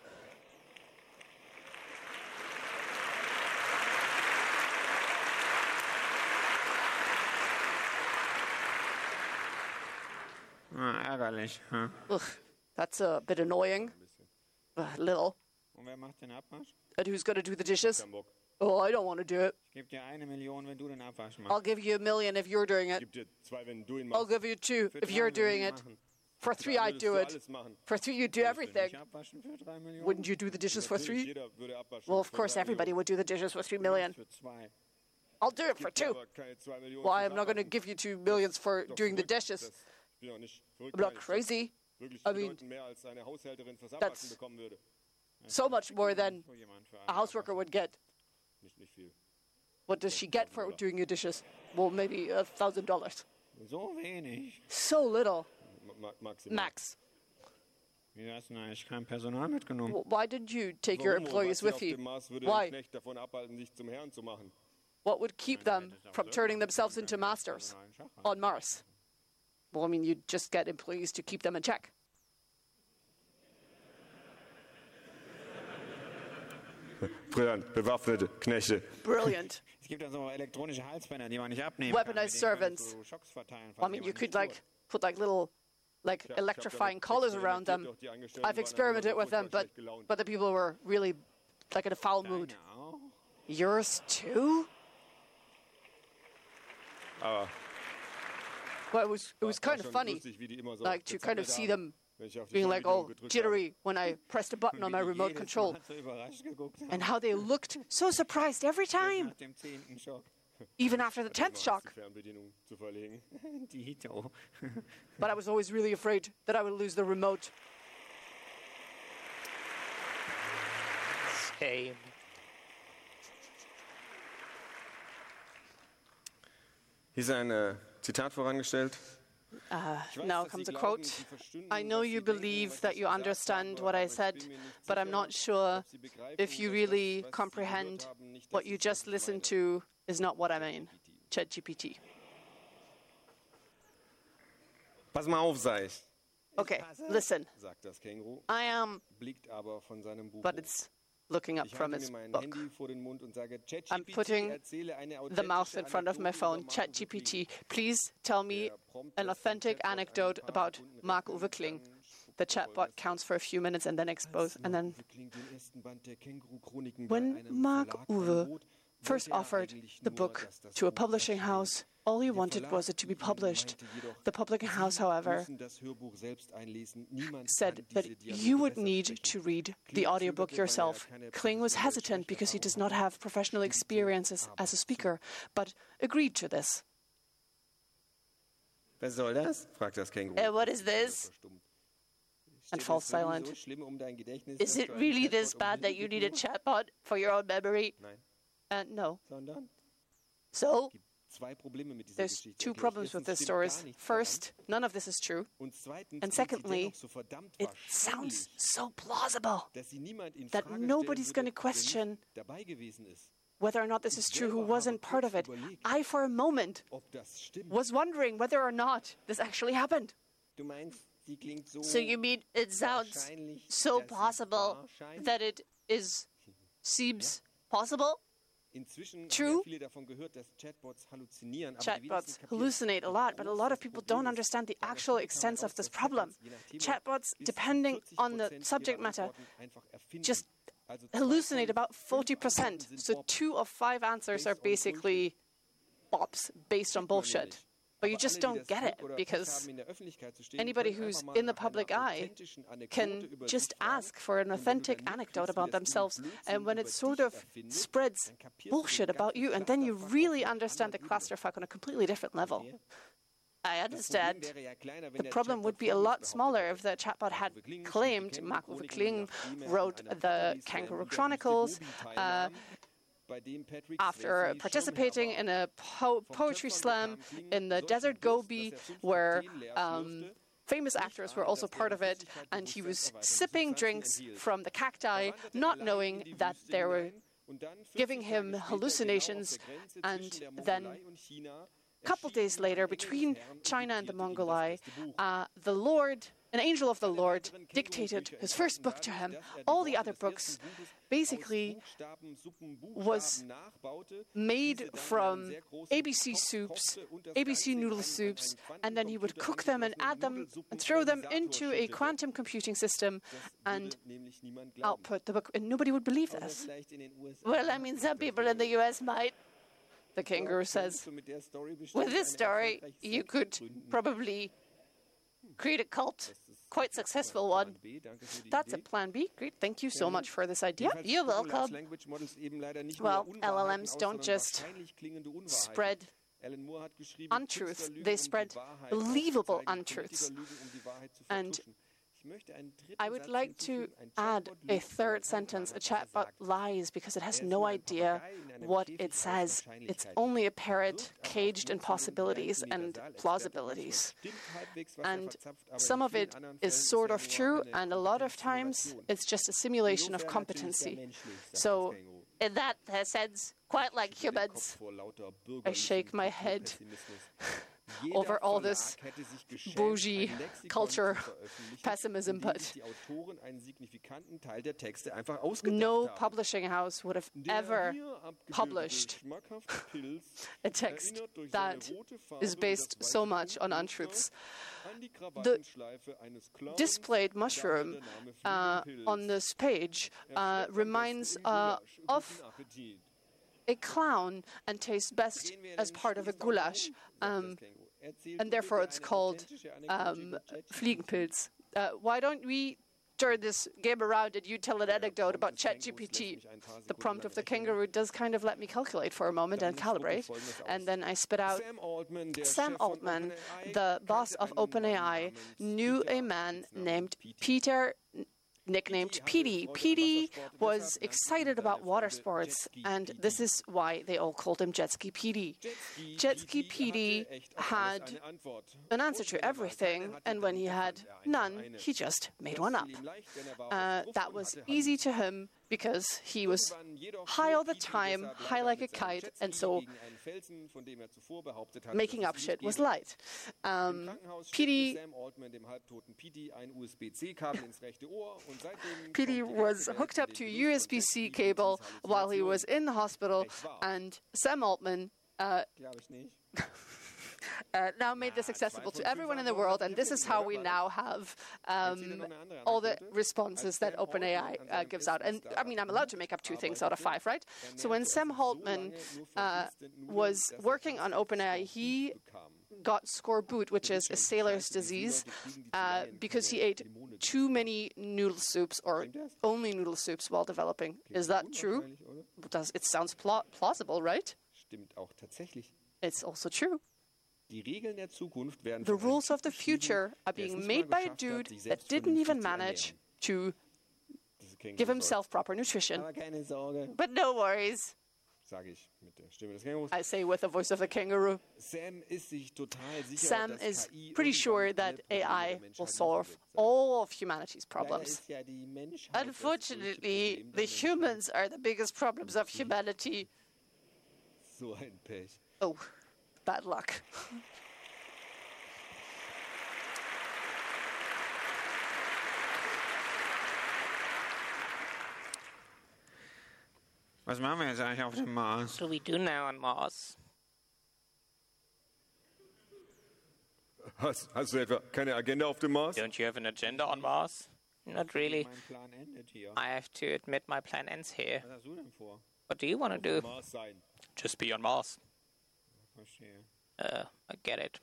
Ah, ärgerlich. Hm. Ugh, that's a bit annoying. A little. Und wer macht den Abwasch? And who's going to do the dishes? Kein Bock. Oh, I don't want to do it. Ich gebe dir eine Million, wenn du den Abwasch I'll machst. give you a million if you're doing it. Gib dir zwei, wenn du ihn I'll machst. give you two Für if drei, you're wenn wir doing ihn it. machen. For three, Klar, I'd do würdest du it. alles machen. For three, you'd do everything. Ich abwaschen für drei Millionen. Wouldn't you do the dishes for Natürlich, three? jeder würde abwaschen Well, of für course, drei everybody Millionen. would do the dishes for three million. Für zwei. I'll do it for Gibt two. aber keine zwei Millionen Well, fürs I'm not going to Abwaschen. give you two millions for Doch doing the verrückt. dishes. Das- ich bin doch nicht verrückt, I'm not nein, ich crazy. sag wirklich I mean, bedeutend mehr als eine Haushälterin fürs that's- Abwaschen bekommen würde. So much more than So jemand für a houseworker would get. Nicht, nicht viel. What does she get for doing your dishes? Well, maybe a thousand dollars. So wenig. So little, Ma- ma- maximal. max. Wie hast du denn eigentlich kein Personal mitgenommen? W- Why didn't you take your Warum? employees Was with auf you? dem Mars würde Why? den Knecht davon abhalten, sich zum Herrn zu machen? What would keep them from turning themselves into masters on Mars? Well, I mean, you'd just get employees to keep them in check. Brillant, bewaffnete Knechte. Brilliant. Es gibt ja so elektronische Halsbänder, die man nicht abnehmen Weaponized kann. Mit denen kannst servants. du Schocks verteilen, I falls mean, you jemand could nicht like put like little, like Ich hab- ich hab electrifying damit collars around them. experimentiert, doch die Angestellten I've waren einfach experimented nur with them, furchtbar but schlecht gelaunt. but the people were really like in a foul tut. mood. Deine auch? Yours too? Aber Well, it was it was war kind of schon funny, lustig, wie die immer so like to kind of gezappelt see haben, them wenn ich auf die being like Fernbedienung all gedrückt habe. jittery when I pressed a button on my Wie die remote jedes control, Mal so überrascht geguckt haben. and how they looked so surprised every time, Nach dem zehnten Schock. even after the tenth Mal shock. die Fernbedienung zu verlegen. Dito. But I was always really afraid that I would lose the remote. Same. Hier ist ein äh, Zitat vorangestellt. Uh, Ich weiß, now dass Sie comes a glauben, quote. Sie verstünden, I know was you Sie denken, believe was that ich you gesagt understand habe, what I aber ich said, bin mir nicht but I'm sicher, not sure ob Sie begreifen, if you dass really das, was Sie comprehend gehört haben, nicht what das you ist, was just ich listened meine. to is not what I mean. ChatGPT. Pass mal auf, Seich, Okay, listen. sagt das Känguru, I am, blickt aber von seinem Buch but hoch. it's looking up Ich from halte its mir mein book. Handy vor den Mund und sage, I'm ChatGPT, putting erzähle eine the mouth authentische in front of my Anekdote phone. über Mark-Uwe ChatGPT, Kling. please tell me an authentic anecdote about Mark-Uwe Kling. The chatbot counts for a few minutes and then expose, and then when Mark-Uwe first offered the book to a publishing house, all he wanted was it to be published. The publishing house, however, said that you would need to read the audiobook yourself. Kling was hesitant because he does not have professional experiences as a speaker, but agreed to this. Was soll das? fragt das Känguru. Uh, what is this? And falls silent. Is it really this bad that you need a chatbot for your own memory? Uh, no. So, there's two problems with this story. First, none of this is true. And secondly, it sounds so plausible that nobody's going to question whether or not this is true who wasn't part of it. I, for a moment, was wondering whether or not this actually happened. So you mean it sounds so possible that it is seems possible? True. Chatbots hallucinate a lot, but a lot of people don't understand the actual extent of this problem. Chatbots, depending on the subject matter, just hallucinate about forty percent. So two of five answers are basically bops based on bullshit. But you just don't get it because anybody who's in the public eye can just ask for an authentic anecdote about themselves. And when it sort of spreads bullshit about you, and then you really understand the clusterfuck on a completely different level. I understand. The problem would be a lot smaller if the chatbot had claimed Mark-Uwe Kling wrote the Kangaroo Chronicles. Uh, After participating in a po poetry slam in the Desert Gobi, where um, famous actors were also part of it, and he was sipping drinks from the cacti, not knowing that they were giving him hallucinations, and then a couple days later, between China and the Mongolai, uh, the Lord, an angel of the Lord, dictated his first book to him. All the other books basically was made from A B C soups, A B C noodle soups, and then he would cook them and add them and throw them into a quantum computing system and output the book. And nobody would believe this. Well, I mean, some people in the U S might. The kangaroo says, with this story, you could probably create a cult. Quite successful one. That's a plan B. Great. Thank you so much for this idea. You're welcome. Well, L L Ms don't just spread untruths. They spread believable untruths. And I would like to add a third sentence, a chat about lies, because it has no idea what it says. It's only a parrot caged in possibilities and plausibilities. And some of it is sort of true, and a lot of times it's just a simulation of competency. So in that sense, quite like humans, I shake my head over all this bougie culture pessimism, but no publishing house would have ever published a text that is based so much on untruths. The displayed mushroom uh, on this page uh, reminds uh, of a clown and tastes best as part of a goulash. Um, and therefore it's called um, Fliegenpilz. Uh, why don't we turn this game around and you tell an anecdote about ChatGPT? The prompt of the kangaroo does kind of let me calculate for a moment and calibrate, and then I spit out. Sam Altman, the boss of OpenAI, knew a man named Peter, nicknamed Petey. Petey was excited about water sports, and this is why they all called him Jetski Petey. Jetski Petey had an answer to everything, and when he had none, he just made one up. Uh, that was easy to him because he was high all the time, high like a kite, and so making up shit was light. Um, Petey, Petey was hooked up to a U S B C cable while he was in the hospital, and Sam Altman uh, Uh, now made this accessible to everyone in the world, and this is how we now have um, all the responses that OpenAI uh, gives out. And I mean, I'm allowed to make up two things out of five, right? So when Sam Altman uh, was working on OpenAI, he got scorbut, which is a sailor's disease, uh, because he ate too many noodle soups or only noodle soups while developing. Is that true? Does, it sounds pla- plausible, right? It's also true. The rules of the future are being made by a dude that didn't even manage to give himself proper nutrition. But no worries, I say with the voice of a kangaroo. Sam is pretty sure that A I will solve all of humanity's problems. Unfortunately, the humans are the biggest problems of humanity. Oh. Bad luck. Was machen wir jetzt eigentlich auf dem Mars? What do we do now on Mars? Hast, hast du etwa keine Agenda auf dem Mars? Don't you have an agenda on Mars? Not really. I have to admit my plan ends here. What do you want to do? Just be on Mars. Uh, I get it.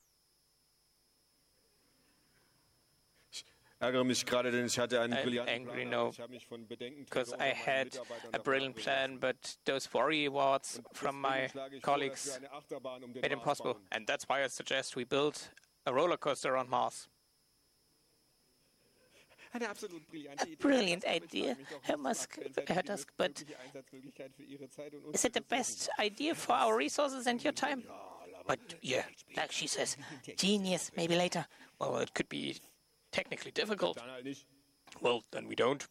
Ich ärgere mich gerade, denn ich hatte einen I'm brillanten angry Plan, now aber ich habe mich von Bedenken because getroffen, I aber meine had Mitarbeiter a haben brilliant davon plan, but those worry awards from my Deswegen schlage ich vor, dass colleagues wir eine Achterbahn um den made Mars impossible. bauen. And that's why I suggest we build a roller coaster on Mars. Eine absolut brillante Idee. Brilliant Aber ich idea, frage mich doch, Herr was Musk, macht denn Herr die Tusk, but mögliche Einsatzmöglichkeit für Ihre Zeit und is it the unsere best idea for our resources and your time? But yeah, like she says, genius, maybe later. Well, it could be technically difficult. Dann halt nicht. Well, then we don't.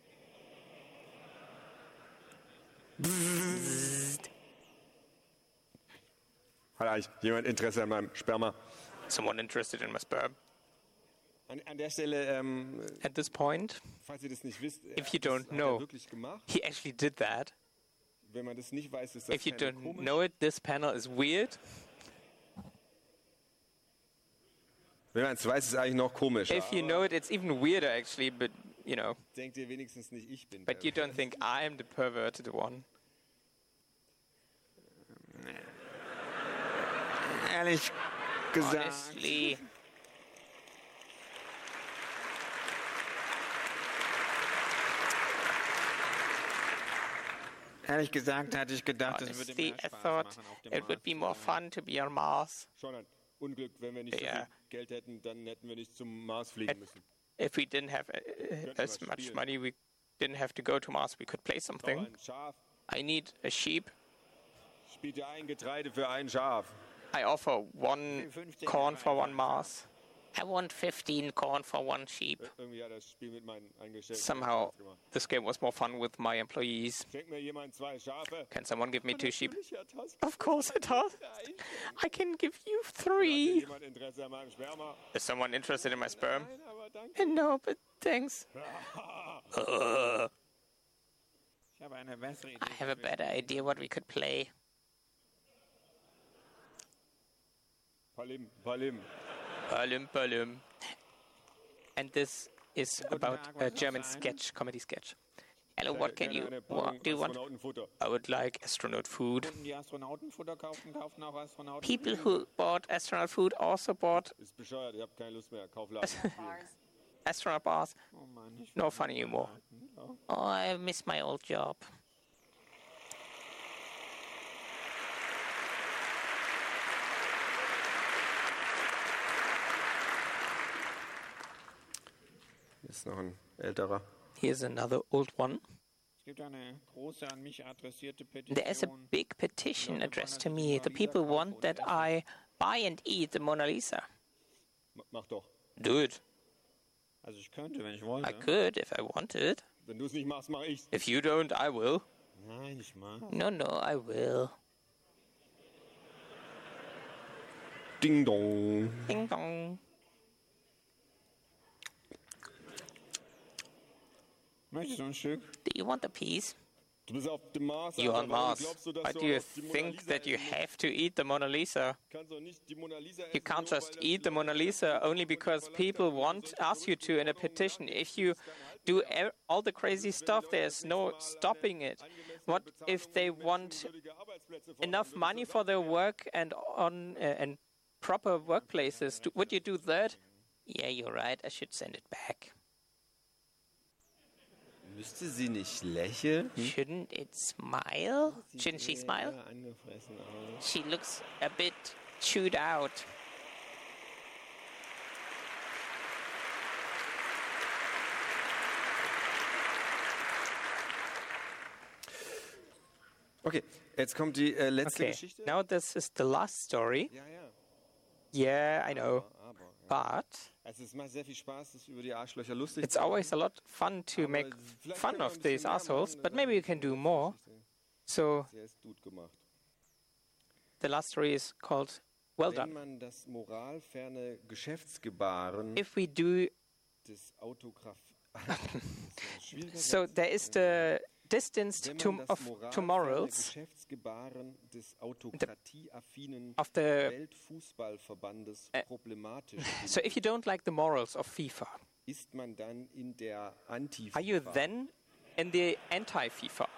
Hat eigentlich jemand Interesse an meinem Sperma? Someone interested in my sperm? An, an der Stelle, ähm, At this point, falls ihr das nicht wisst, if er- you das don't hat er know, wirklich gemacht. he actually did that. Wenn man das nicht weiß, ist das If you keine don't komisch. know it, this panel is weird. Wenn man es weiß, ist es eigentlich noch komischer. If you know it, it's even weirder, actually, but, you know. Denkt ihr wenigstens nicht, ich bin But you don't think I'm the perverted one. Ehrlich gesagt. Honestly, Ehrlich gesagt hatte ich gedacht, es würde Honestly, mehr I Spaß thought machen, auf dem it would Mars be zu more sein. fun to be on Mars. Schon ein Unglück, wenn wir nicht so Ja. viel Geld hätten, dann hätten wir nicht zum Mars fliegen müssen. If we didn't have uh, as much money, we didn't have to go to Mars. We could play Noch something. ein Schaf. I need a sheep. Ich biete ein Getreide für ein Schaf. I offer one corn for one Mars. I want fifteen corn for one sheep. Irgendwie hat das Spiel mit meinen Angestellten Somehow, Spaß gemacht. this game was more fun with my employees. Schenkt mir jemand zwei Schafe? Can someone give me two sheep? Natürlich, Herr Task. Of course it does. I can give you Hat three. jemand Interesse an meinem Sperma? Is someone interested in my sperm? Nein, aber danke. No, but thanks. Ich habe eine bessere Idee. I have a better idea what we could play. Palim, Palim. Palim, palim. And this is about Tag, a was German hast du sketch, comedy sketch. Hello, what can Gerne you eine what Packung do you want? Astronautenfutter. I would like astronaut food. Kunden, die Astronautenfutter kauften, kauften auch Astronauten. People who bought astronaut food also bought Ist bescheuert, ich habe keine Lust mehr. Kaufladen. astronaut bars. Oh Mann, ich No fun anymore. Oh, I miss my old job. Ist noch ein älterer. Here's another old one. Es gibt eine große an mich adressierte There is a Petition. big petition addressed to me. The people want that I buy and eat the Mona Lisa. M- Mach doch. Do it. Also ich könnte, wenn ich I wollte. could if I wanted. Wenn du es nicht machst, mach ich's. If you don't, I will. Nein, ich mag. No, no, I will. Ding dong. Ding dong. Möchtest du ein Stück? Do you want a piece? Du bist auf dem Mars. You're Alter. on Warum Mars. glaubst du, dass Why du do you auf die Mona think Lisa that you essen have to eat the Mona Lisa? kannst doch nicht die Mona Lisa You essen, can't nur just weil eat the Mona Lisa only because people want ask you to in a petition. If you do e- all the crazy stuff, there's no stopping it. What if they want enough money for their work and on uh, and proper workplaces? Do, would you do that? Yeah, you're right. I should send it back. Müsste sie nicht lächeln? Shouldn't it smile? Shouldn't she smile? Ja, angefressen aus. She looks a bit chewed out. Okay, jetzt kommt die äh, letzte Okay, Geschichte. now this is the last story. Ja, ja. Yeah, I know. Aber, ja. But Also es macht sehr viel Spaß, sich über die Arschlöcher lustig it's zu machen. always a lot fun to make fun of these assholes, but maybe we can do more. So Sehr ist gut gemacht. the last story is called Well Wenn Done. man das moralferne Geschäftsgebaren If we do, des Autograf... so there is the distance Wenn to, man das of moralferne to morals Geschäftsgebaren des autokratieaffinen of the. Weltfußballverbandes Äh, problematisch So if you don't like the morals of FIFA, ist man dann in der anti are you then in the anti-FIFA?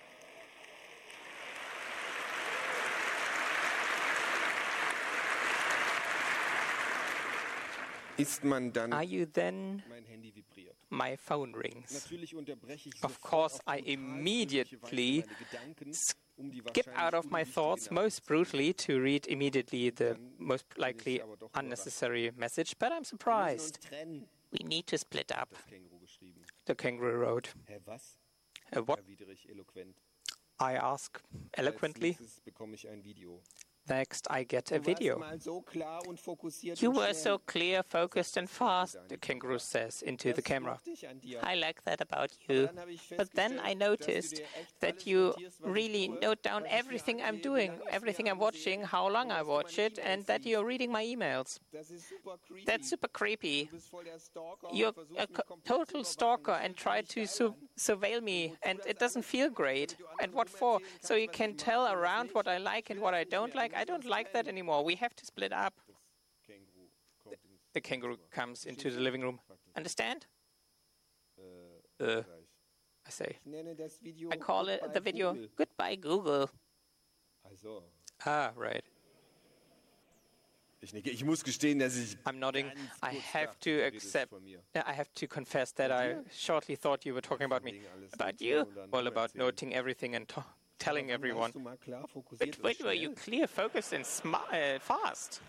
Ist man dann... Are you then? Mein Handy vibriert. My phone rings. Natürlich unterbreche ich Of sofort course, auf I brutalste immediately Weise meine Gedanken, um die Skip out of my wahrscheinlich thoughts unwichtige most brutally to read immediately the most likely aber doch unnecessary message, but I'm Wir müssen uns surprised. trennen, We need to split up. das Känguru geschrieben. The kangaroo wrote. Hä, was? Uh, what? Erwidere ich eloquent. I ask eloquently. Als nächstes bekomme ich ein Video. Next, I get a Du warst video. mal so klar und fokussiert You und were schnell. so clear, focused, and fast, the kangaroo says into the Das camera. mochte ich an dir. I like that about you. Dann habe ich But then I festgestellt, dass du noticed dir echt that alles you notierst, was ich really tue, note down was ich dir everything I'm angebe, doing, wie lange ich everything dir I'm watching, ansehe, how long und I was du watch meine it, and E-Mails that liest. you're reading my emails. Das ist super creepy. That's super creepy. Du bist voll der Stalker und You're versuchst a mich co- komplett total zu überwachen. stalker Das and fühlt try sich to geil su- an. surveil me, and it doesn't feel great. And what for? So you can tell around what I like and what I don't like. I don't like that anymore. We have to split up. Känguru kommt ins The kangaroo comes into the living room. Understand? äh, Uh, sag ich. I say. Ich nenne das Video I call it Goodbye the video Google. Goodbye Google. Also, Ah, right. ich nicke. Ich muss gestehen, dass ich I'm nodding. ganz I kurz have dachte, to du redest accept. von mir. I have to confess that I shortly thought you were talking about me. Wegen alles About notieren you? und dann Well, drüber about erzählen. noting everything and to- telling everyone. But when were you clear, focused, and sma- uh, fast?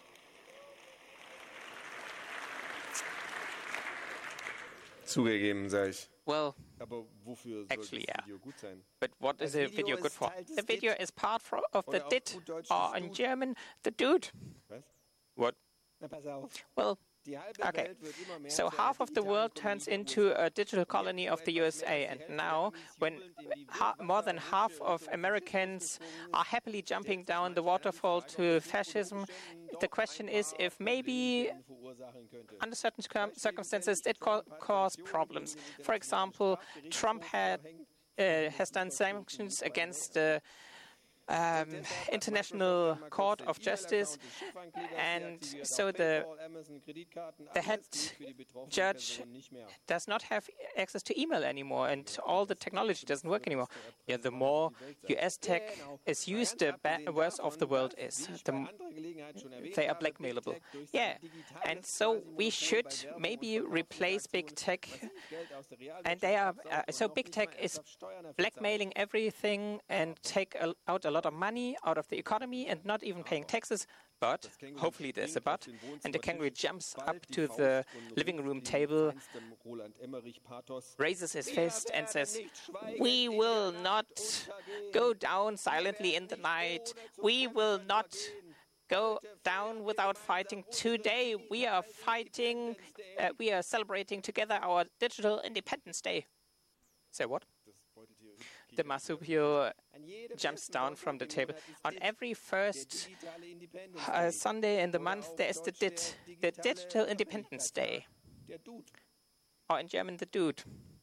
Zugegeben, sag ich. Well, Aber wofür soll Actually, das yeah. Video gut sein? but what is Das a video Video good ist for? Teil des The video Did. is part fro- of the Oder auf did, gut Deutsch or das in Dude. German, the dude. Was? What? Na, pass auf. Well, Die halbe okay. Welt wird immer mehr So zu einer half of the digitalen world Kolonie turns der into U S A. a digital colony of the U S A, and now, when ha- more than half of Americans are happily jumping down the waterfall to fascism, the question is if maybe under certain circum- circumstances it co- cause problems. For example, Trump had uh, has done sanctions against the um, International Court of Justice, and so the the head judge does not have access to email anymore, and all the technology doesn't work anymore. Yeah, the more U S tech is used, the ba- worse off the world is. The m- they are blackmailable. Yeah, and so we should maybe replace big tech, and they are uh, so big tech is blackmailing everything and take a, out a lot of money out of the economy and not even paying taxes. But hopefully there's a but, and the kangaroo jumps up to the living room table, raises his fist and says, "We will not go down silently in the night. We will not go down without fighting. Today we are fighting, uh, we are celebrating together our Digital Independence Day." Say what? The marsupial jumps down from the table. On every first uh, Sunday in the month, there is the D I D, the Digital Independence Day, or in German, the Dude.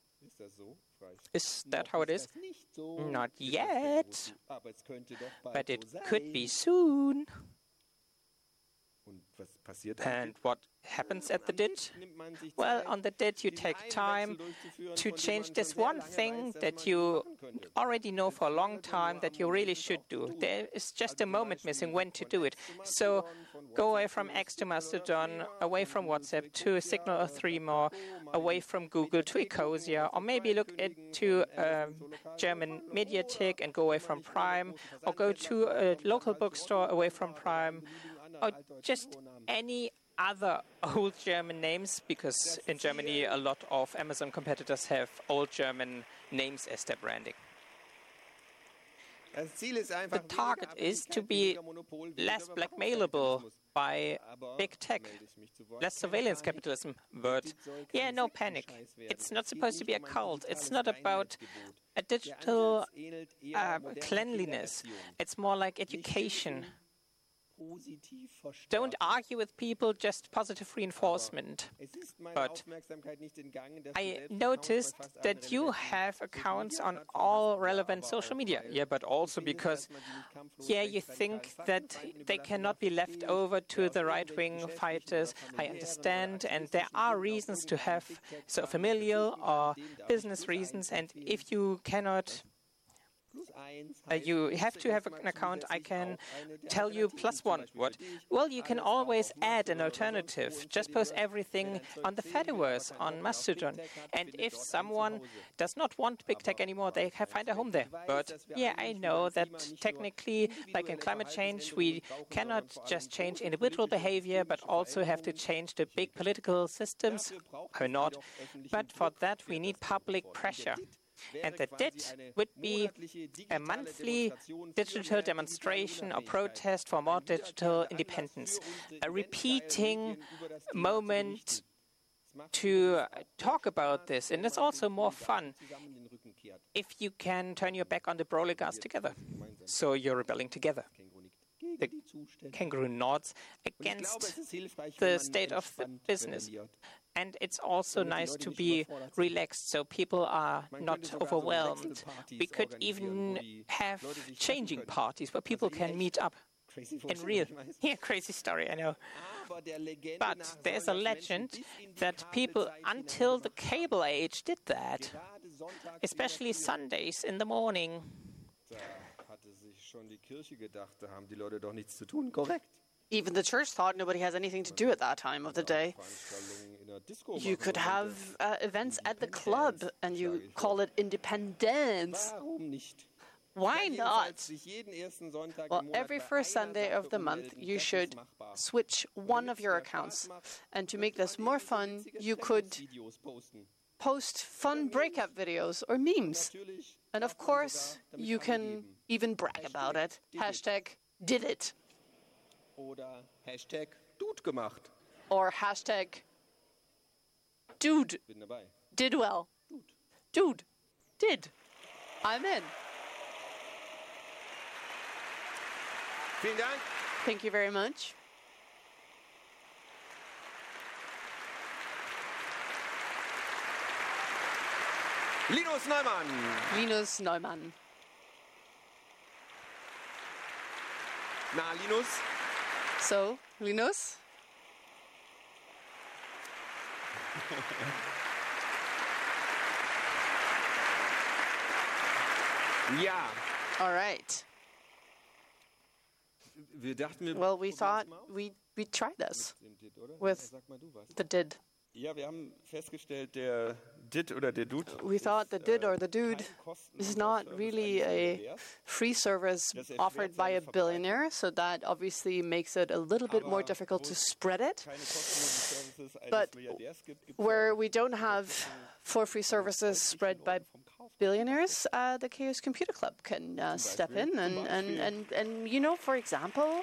Is that how it is? Not yet, but it could be soon. And what happens at the D I D? Well, on the D I D you take time to change this one thing that you already know for a long time that you really should do. There is just a moment missing when to do it. So go away from X to Mastodon, away from WhatsApp to Signal or Threema, away from Google to Ecosia, or maybe look into a German Mediathek and go away from Prime, or go to a local bookstore away from Prime, or just any other old German names, because in Germany a lot of Amazon competitors have old German names as their branding. The target is to be less blackmailable by big tech, less surveillance capitalism. But yeah, no panic. It's not supposed to be a cult. It's not about a digital uh, cleanliness. It's more like education. Don't argue with people, just positive reinforcement. But I noticed that you have accounts on all relevant social media. Yeah, but also because, yeah, you think that they cannot be left over to the right-wing fighters. I understand, and there are reasons to have so familial or business reasons, and if you cannot Uh, you have to have an account. I can tell you plus one. What? Well, you can always add an alternative. Just post everything on the Fediverse, on Mastodon. And if someone does not want big tech anymore, they can find a home there. But yeah, I know that technically, like in climate change, we cannot just change individual behavior, but also have to change the big political systems. Or not. But for that, we need public pressure. And the D I D would be a monthly digital demonstration or protest for more digital independence, a repeating moment to talk about this. And it's also more fun if you can turn your back on the Brolygas together. So you're rebelling together. The kangaroo nods against the state of the business. And it's also nice to be relaxed so people are not overwhelmed. We could even have changing parties where people can meet up in real. Yeah, crazy story, I know. But there's a legend that people until the cable age did that, especially Sundays in the morning. Even the church thought nobody has anything to do at that time of the day. You could have uh, events at the club and you call it independence. Why not? Well, every first Sunday of the month, you should switch one of your accounts. And to make this more fun, you could post fun breakup videos or memes. And of course, you can even brag about it. Hashtag did it. Oder Hashtag Dude gemacht. Or hashtag dude Bin dabei. did well. Dude did. I'm in. Vielen Dank. Thank you very much. Linus Neumann. Linus Neumann. Na, Linus? So, Linus? Ja. All right. Wir dachten, wir Well, we probieren's thought mal aus. we we'd try this Mit dem Did, oder? with Sag mal du was. the did. Ja, wir haben festgestellt, der Did oder der Dude We thought the did or the dude kein kostenloser is not Service really eigentlich a wert. free service Das erschwert offered by seine a Verbreitung. billionaire, so that obviously makes it a little bit more Aber difficult wo to es spread it. keine kostenlosen Services eines But Milliardärs gibt, gibt's Where ja we don't have for free services spread by billionaires, uh, the Chaos Computer Club can uh, step in and, and, and, and, you know, for example,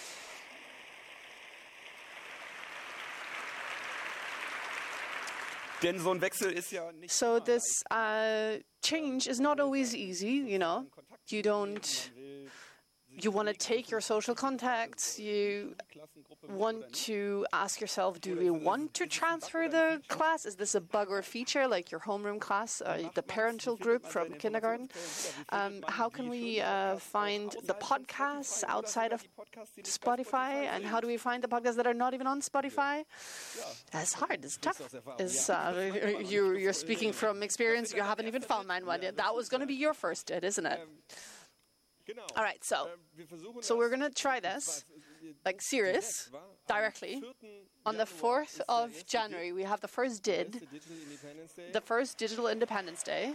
Denn so ein Wechsel ist ja nicht so immer this uh, change is not always easy, you know. You don't, you want to take your social contacts, you want to ask yourself, do we want to transfer the class? Is this a bug or feature, like your homeroom class, uh, the parental group from kindergarten? Um, how can we uh, find the podcasts outside of Spotify? And how do we find the podcasts that are not even on Spotify? That's hard. It's tough. It's, uh, you, you're speaking from experience. You haven't even found mine one yet. That was going to be your first did, isn't it? Genau. All right, so Äh, wir versuchen so das. we're going to try this, like serious, directly. On the fourth of January, we have the first did, Digital Independence Day. the first Digital Independence Day.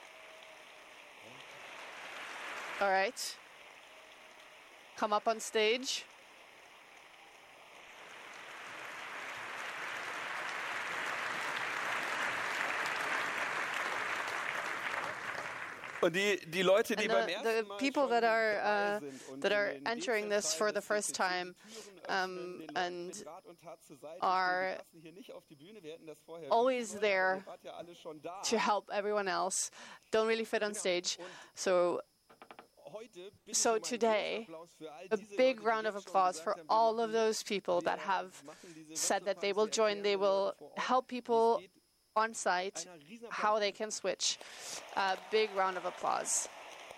All right. Come up on stage. Und die, die Leute, die And beim the, ersten the Mal people schon that are dabei uh, sind und that in are den entering this for the dezentralen first time Türen um, öffnen, den Leuten and mit Rat und Tat zur Seite are stehen. Die passen hier nicht auf die Bühne. Wir hätten das vorher always wissen sollen, there aber ihr wart ja alle schon da. to help everyone else don't really fit on stage. So Heute bitte ich So um einen today, großen Applaus für all a diese big Leute, die round jetzt of schon applause gesagt for haben, wir all machen of those people that wir have machen diese said that they Wechselphase, will wir join, they erklären will vor Ort, help wie es people geht. on site Einer riesen how Applaus. they can switch. A big round of applause.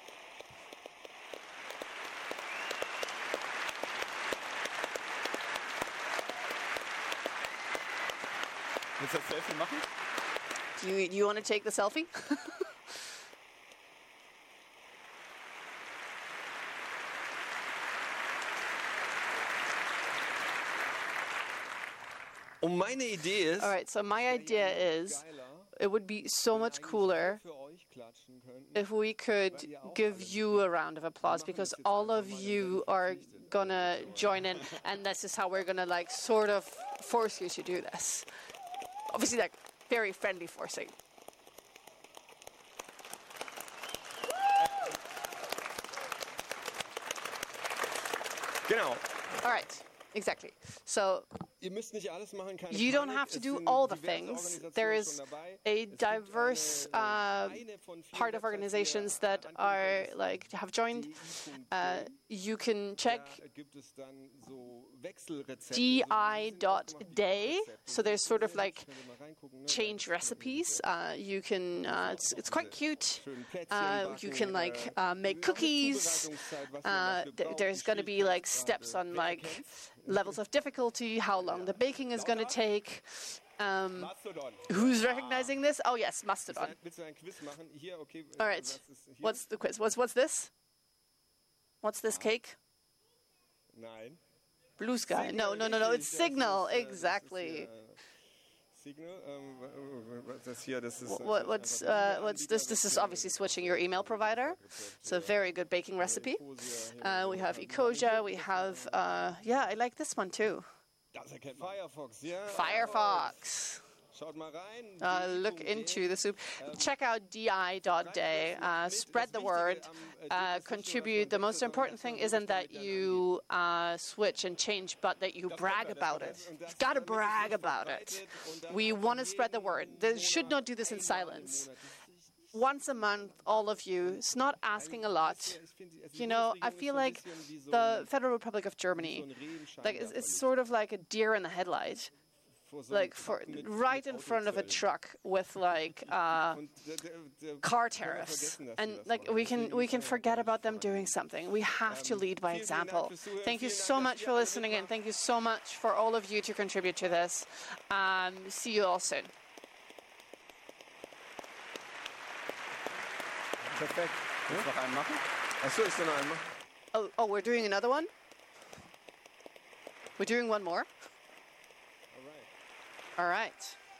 Willst du das Selfie machen? Do you, you want to take the selfie? Und meine Idee ist, All right, so my idea is it would be so much cooler Für euch klatschen könnten. if we could give you a round of applause because all of you are gonna join in and this is how we're gonna like sort of force you to do this. Obviously like very friendly forcing. genau, All right, exactly. So Ihr müsst nicht alles machen, keine you don't Panik. have to Es do sind all the diverse things. Organisationen There schon is dabei. a Es gibt diverse eine, uh, eine von vielen part of Websites, die organizations ihr that anklicken are könnt. like have joined. Uh, you can check Da gibt es dann so Wechselrezepte. D So, I die sind dot ausgemacht, die day. Rezepte. So there's sort of like Könnt ihr mal reingucken, ne? change recipes. Uh, you can. Uh, it's it's quite cute. Schön Plätzchen Uh, you backen, can like äh, uh, make auch mit cookies. Zubereitungszeit, was ihr Uh, dafür th- braucht, there's die going to be like Schwierigkeitsgrade. steps on Wer like kennt's? levels of difficulty, how long the baking is going to take. Um, Mastodon. who's recognizing this? Oh yes, Willst du Mastodon. ein- Willst du ein Quiz machen? Hier, okay. All äh, right. was ist hier? What's the quiz? What's what's this? What's this cake? Nein. Blue sky. No, no, no, no. It's Signal. Exactly. What, what's, uh, what's this? This is obviously switching your email provider. It's a very good baking recipe. Uh, we have Ecosia. We have, uh, yeah, I like this one too. Firefox. Uh, look into the soup. Check out D I dot day. Uh, spread the word. Uh, contribute. The most important thing isn't that you uh, switch and change, but that you brag about it. You've got to brag about it. We want to spread the word. They should not do this in silence. Once a month, all of you. It's not asking a lot. You know, I feel like the Federal Republic of Germany, like it's, it's sort of like a deer in the headlight. Like for right in front of a truck with like uh, car tariffs, and like we can we can forget about them doing something. We have to lead by example. Thank you so much for listening, and thank you so much for all of you to contribute to this. Um, see you all soon. Perfekt. Willst du noch einen machen? Achso, ist da noch einmal? Oh, oh, we're doing another one. We're doing one more. All right.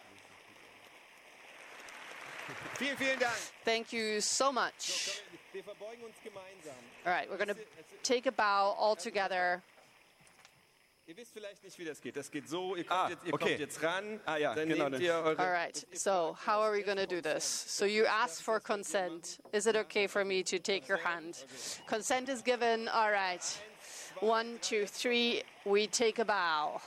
Vielen, vielen Dank. Thank you so much. All right, we're going to take a bow all together. Ihr wisst vielleicht nicht, wie das geht. Das geht so, ihr kommt, Ah, jetzt, ihr okay. kommt jetzt ran, Ah ja, dann genau. nehmt ihr eure... All right, so how are we going to do this? So you asked for consent. Is it okay for me to take your hand? Consent is given. All right. One, two, three. We take a bow.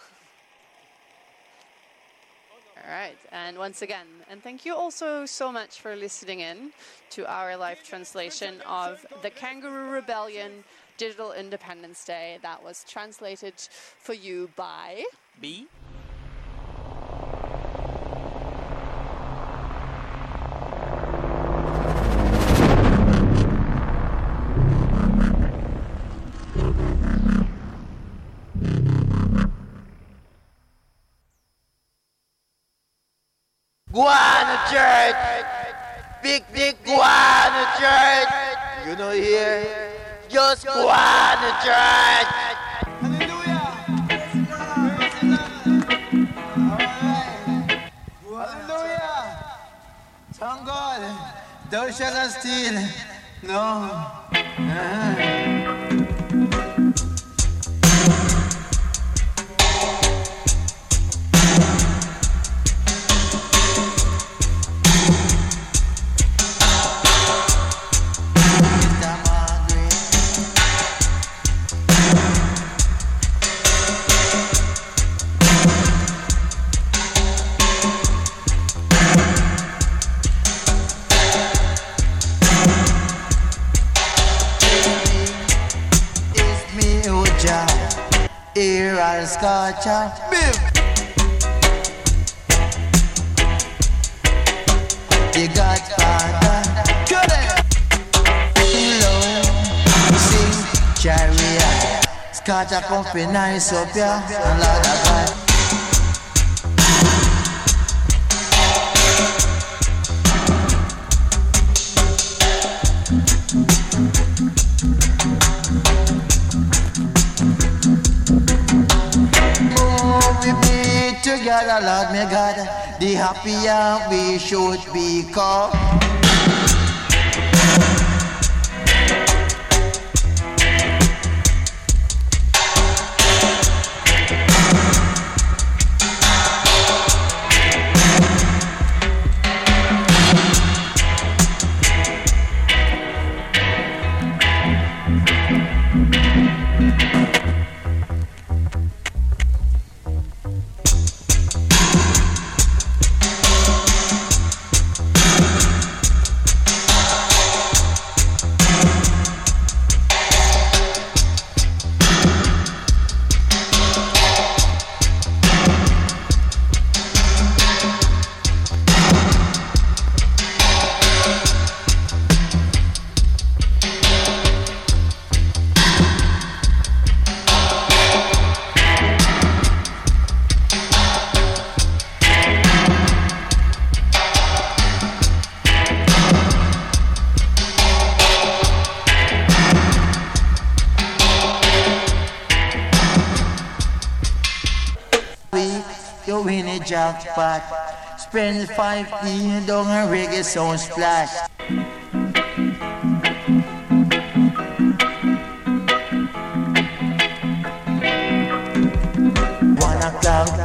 All right, and once again, and thank you also so much for listening in to our live translation of the Kangaroo Rebellion Digital Independence Day that was translated for you by... B. Guana Church! Big, big Guana Church! You know here? Just Guana Church! Hallelujah! Alright! Hallelujah! Thank God! Thou shalt not steal! No! Uh-huh. Here I'll scotch a bim. The Godfather, cut it. Low, sing chariot. Scotch a company nice up here, and Lord of God. Together, Lord, my God, the happier we should become. You win a jackpot. spend five T down a reggae sound splash. One o'clock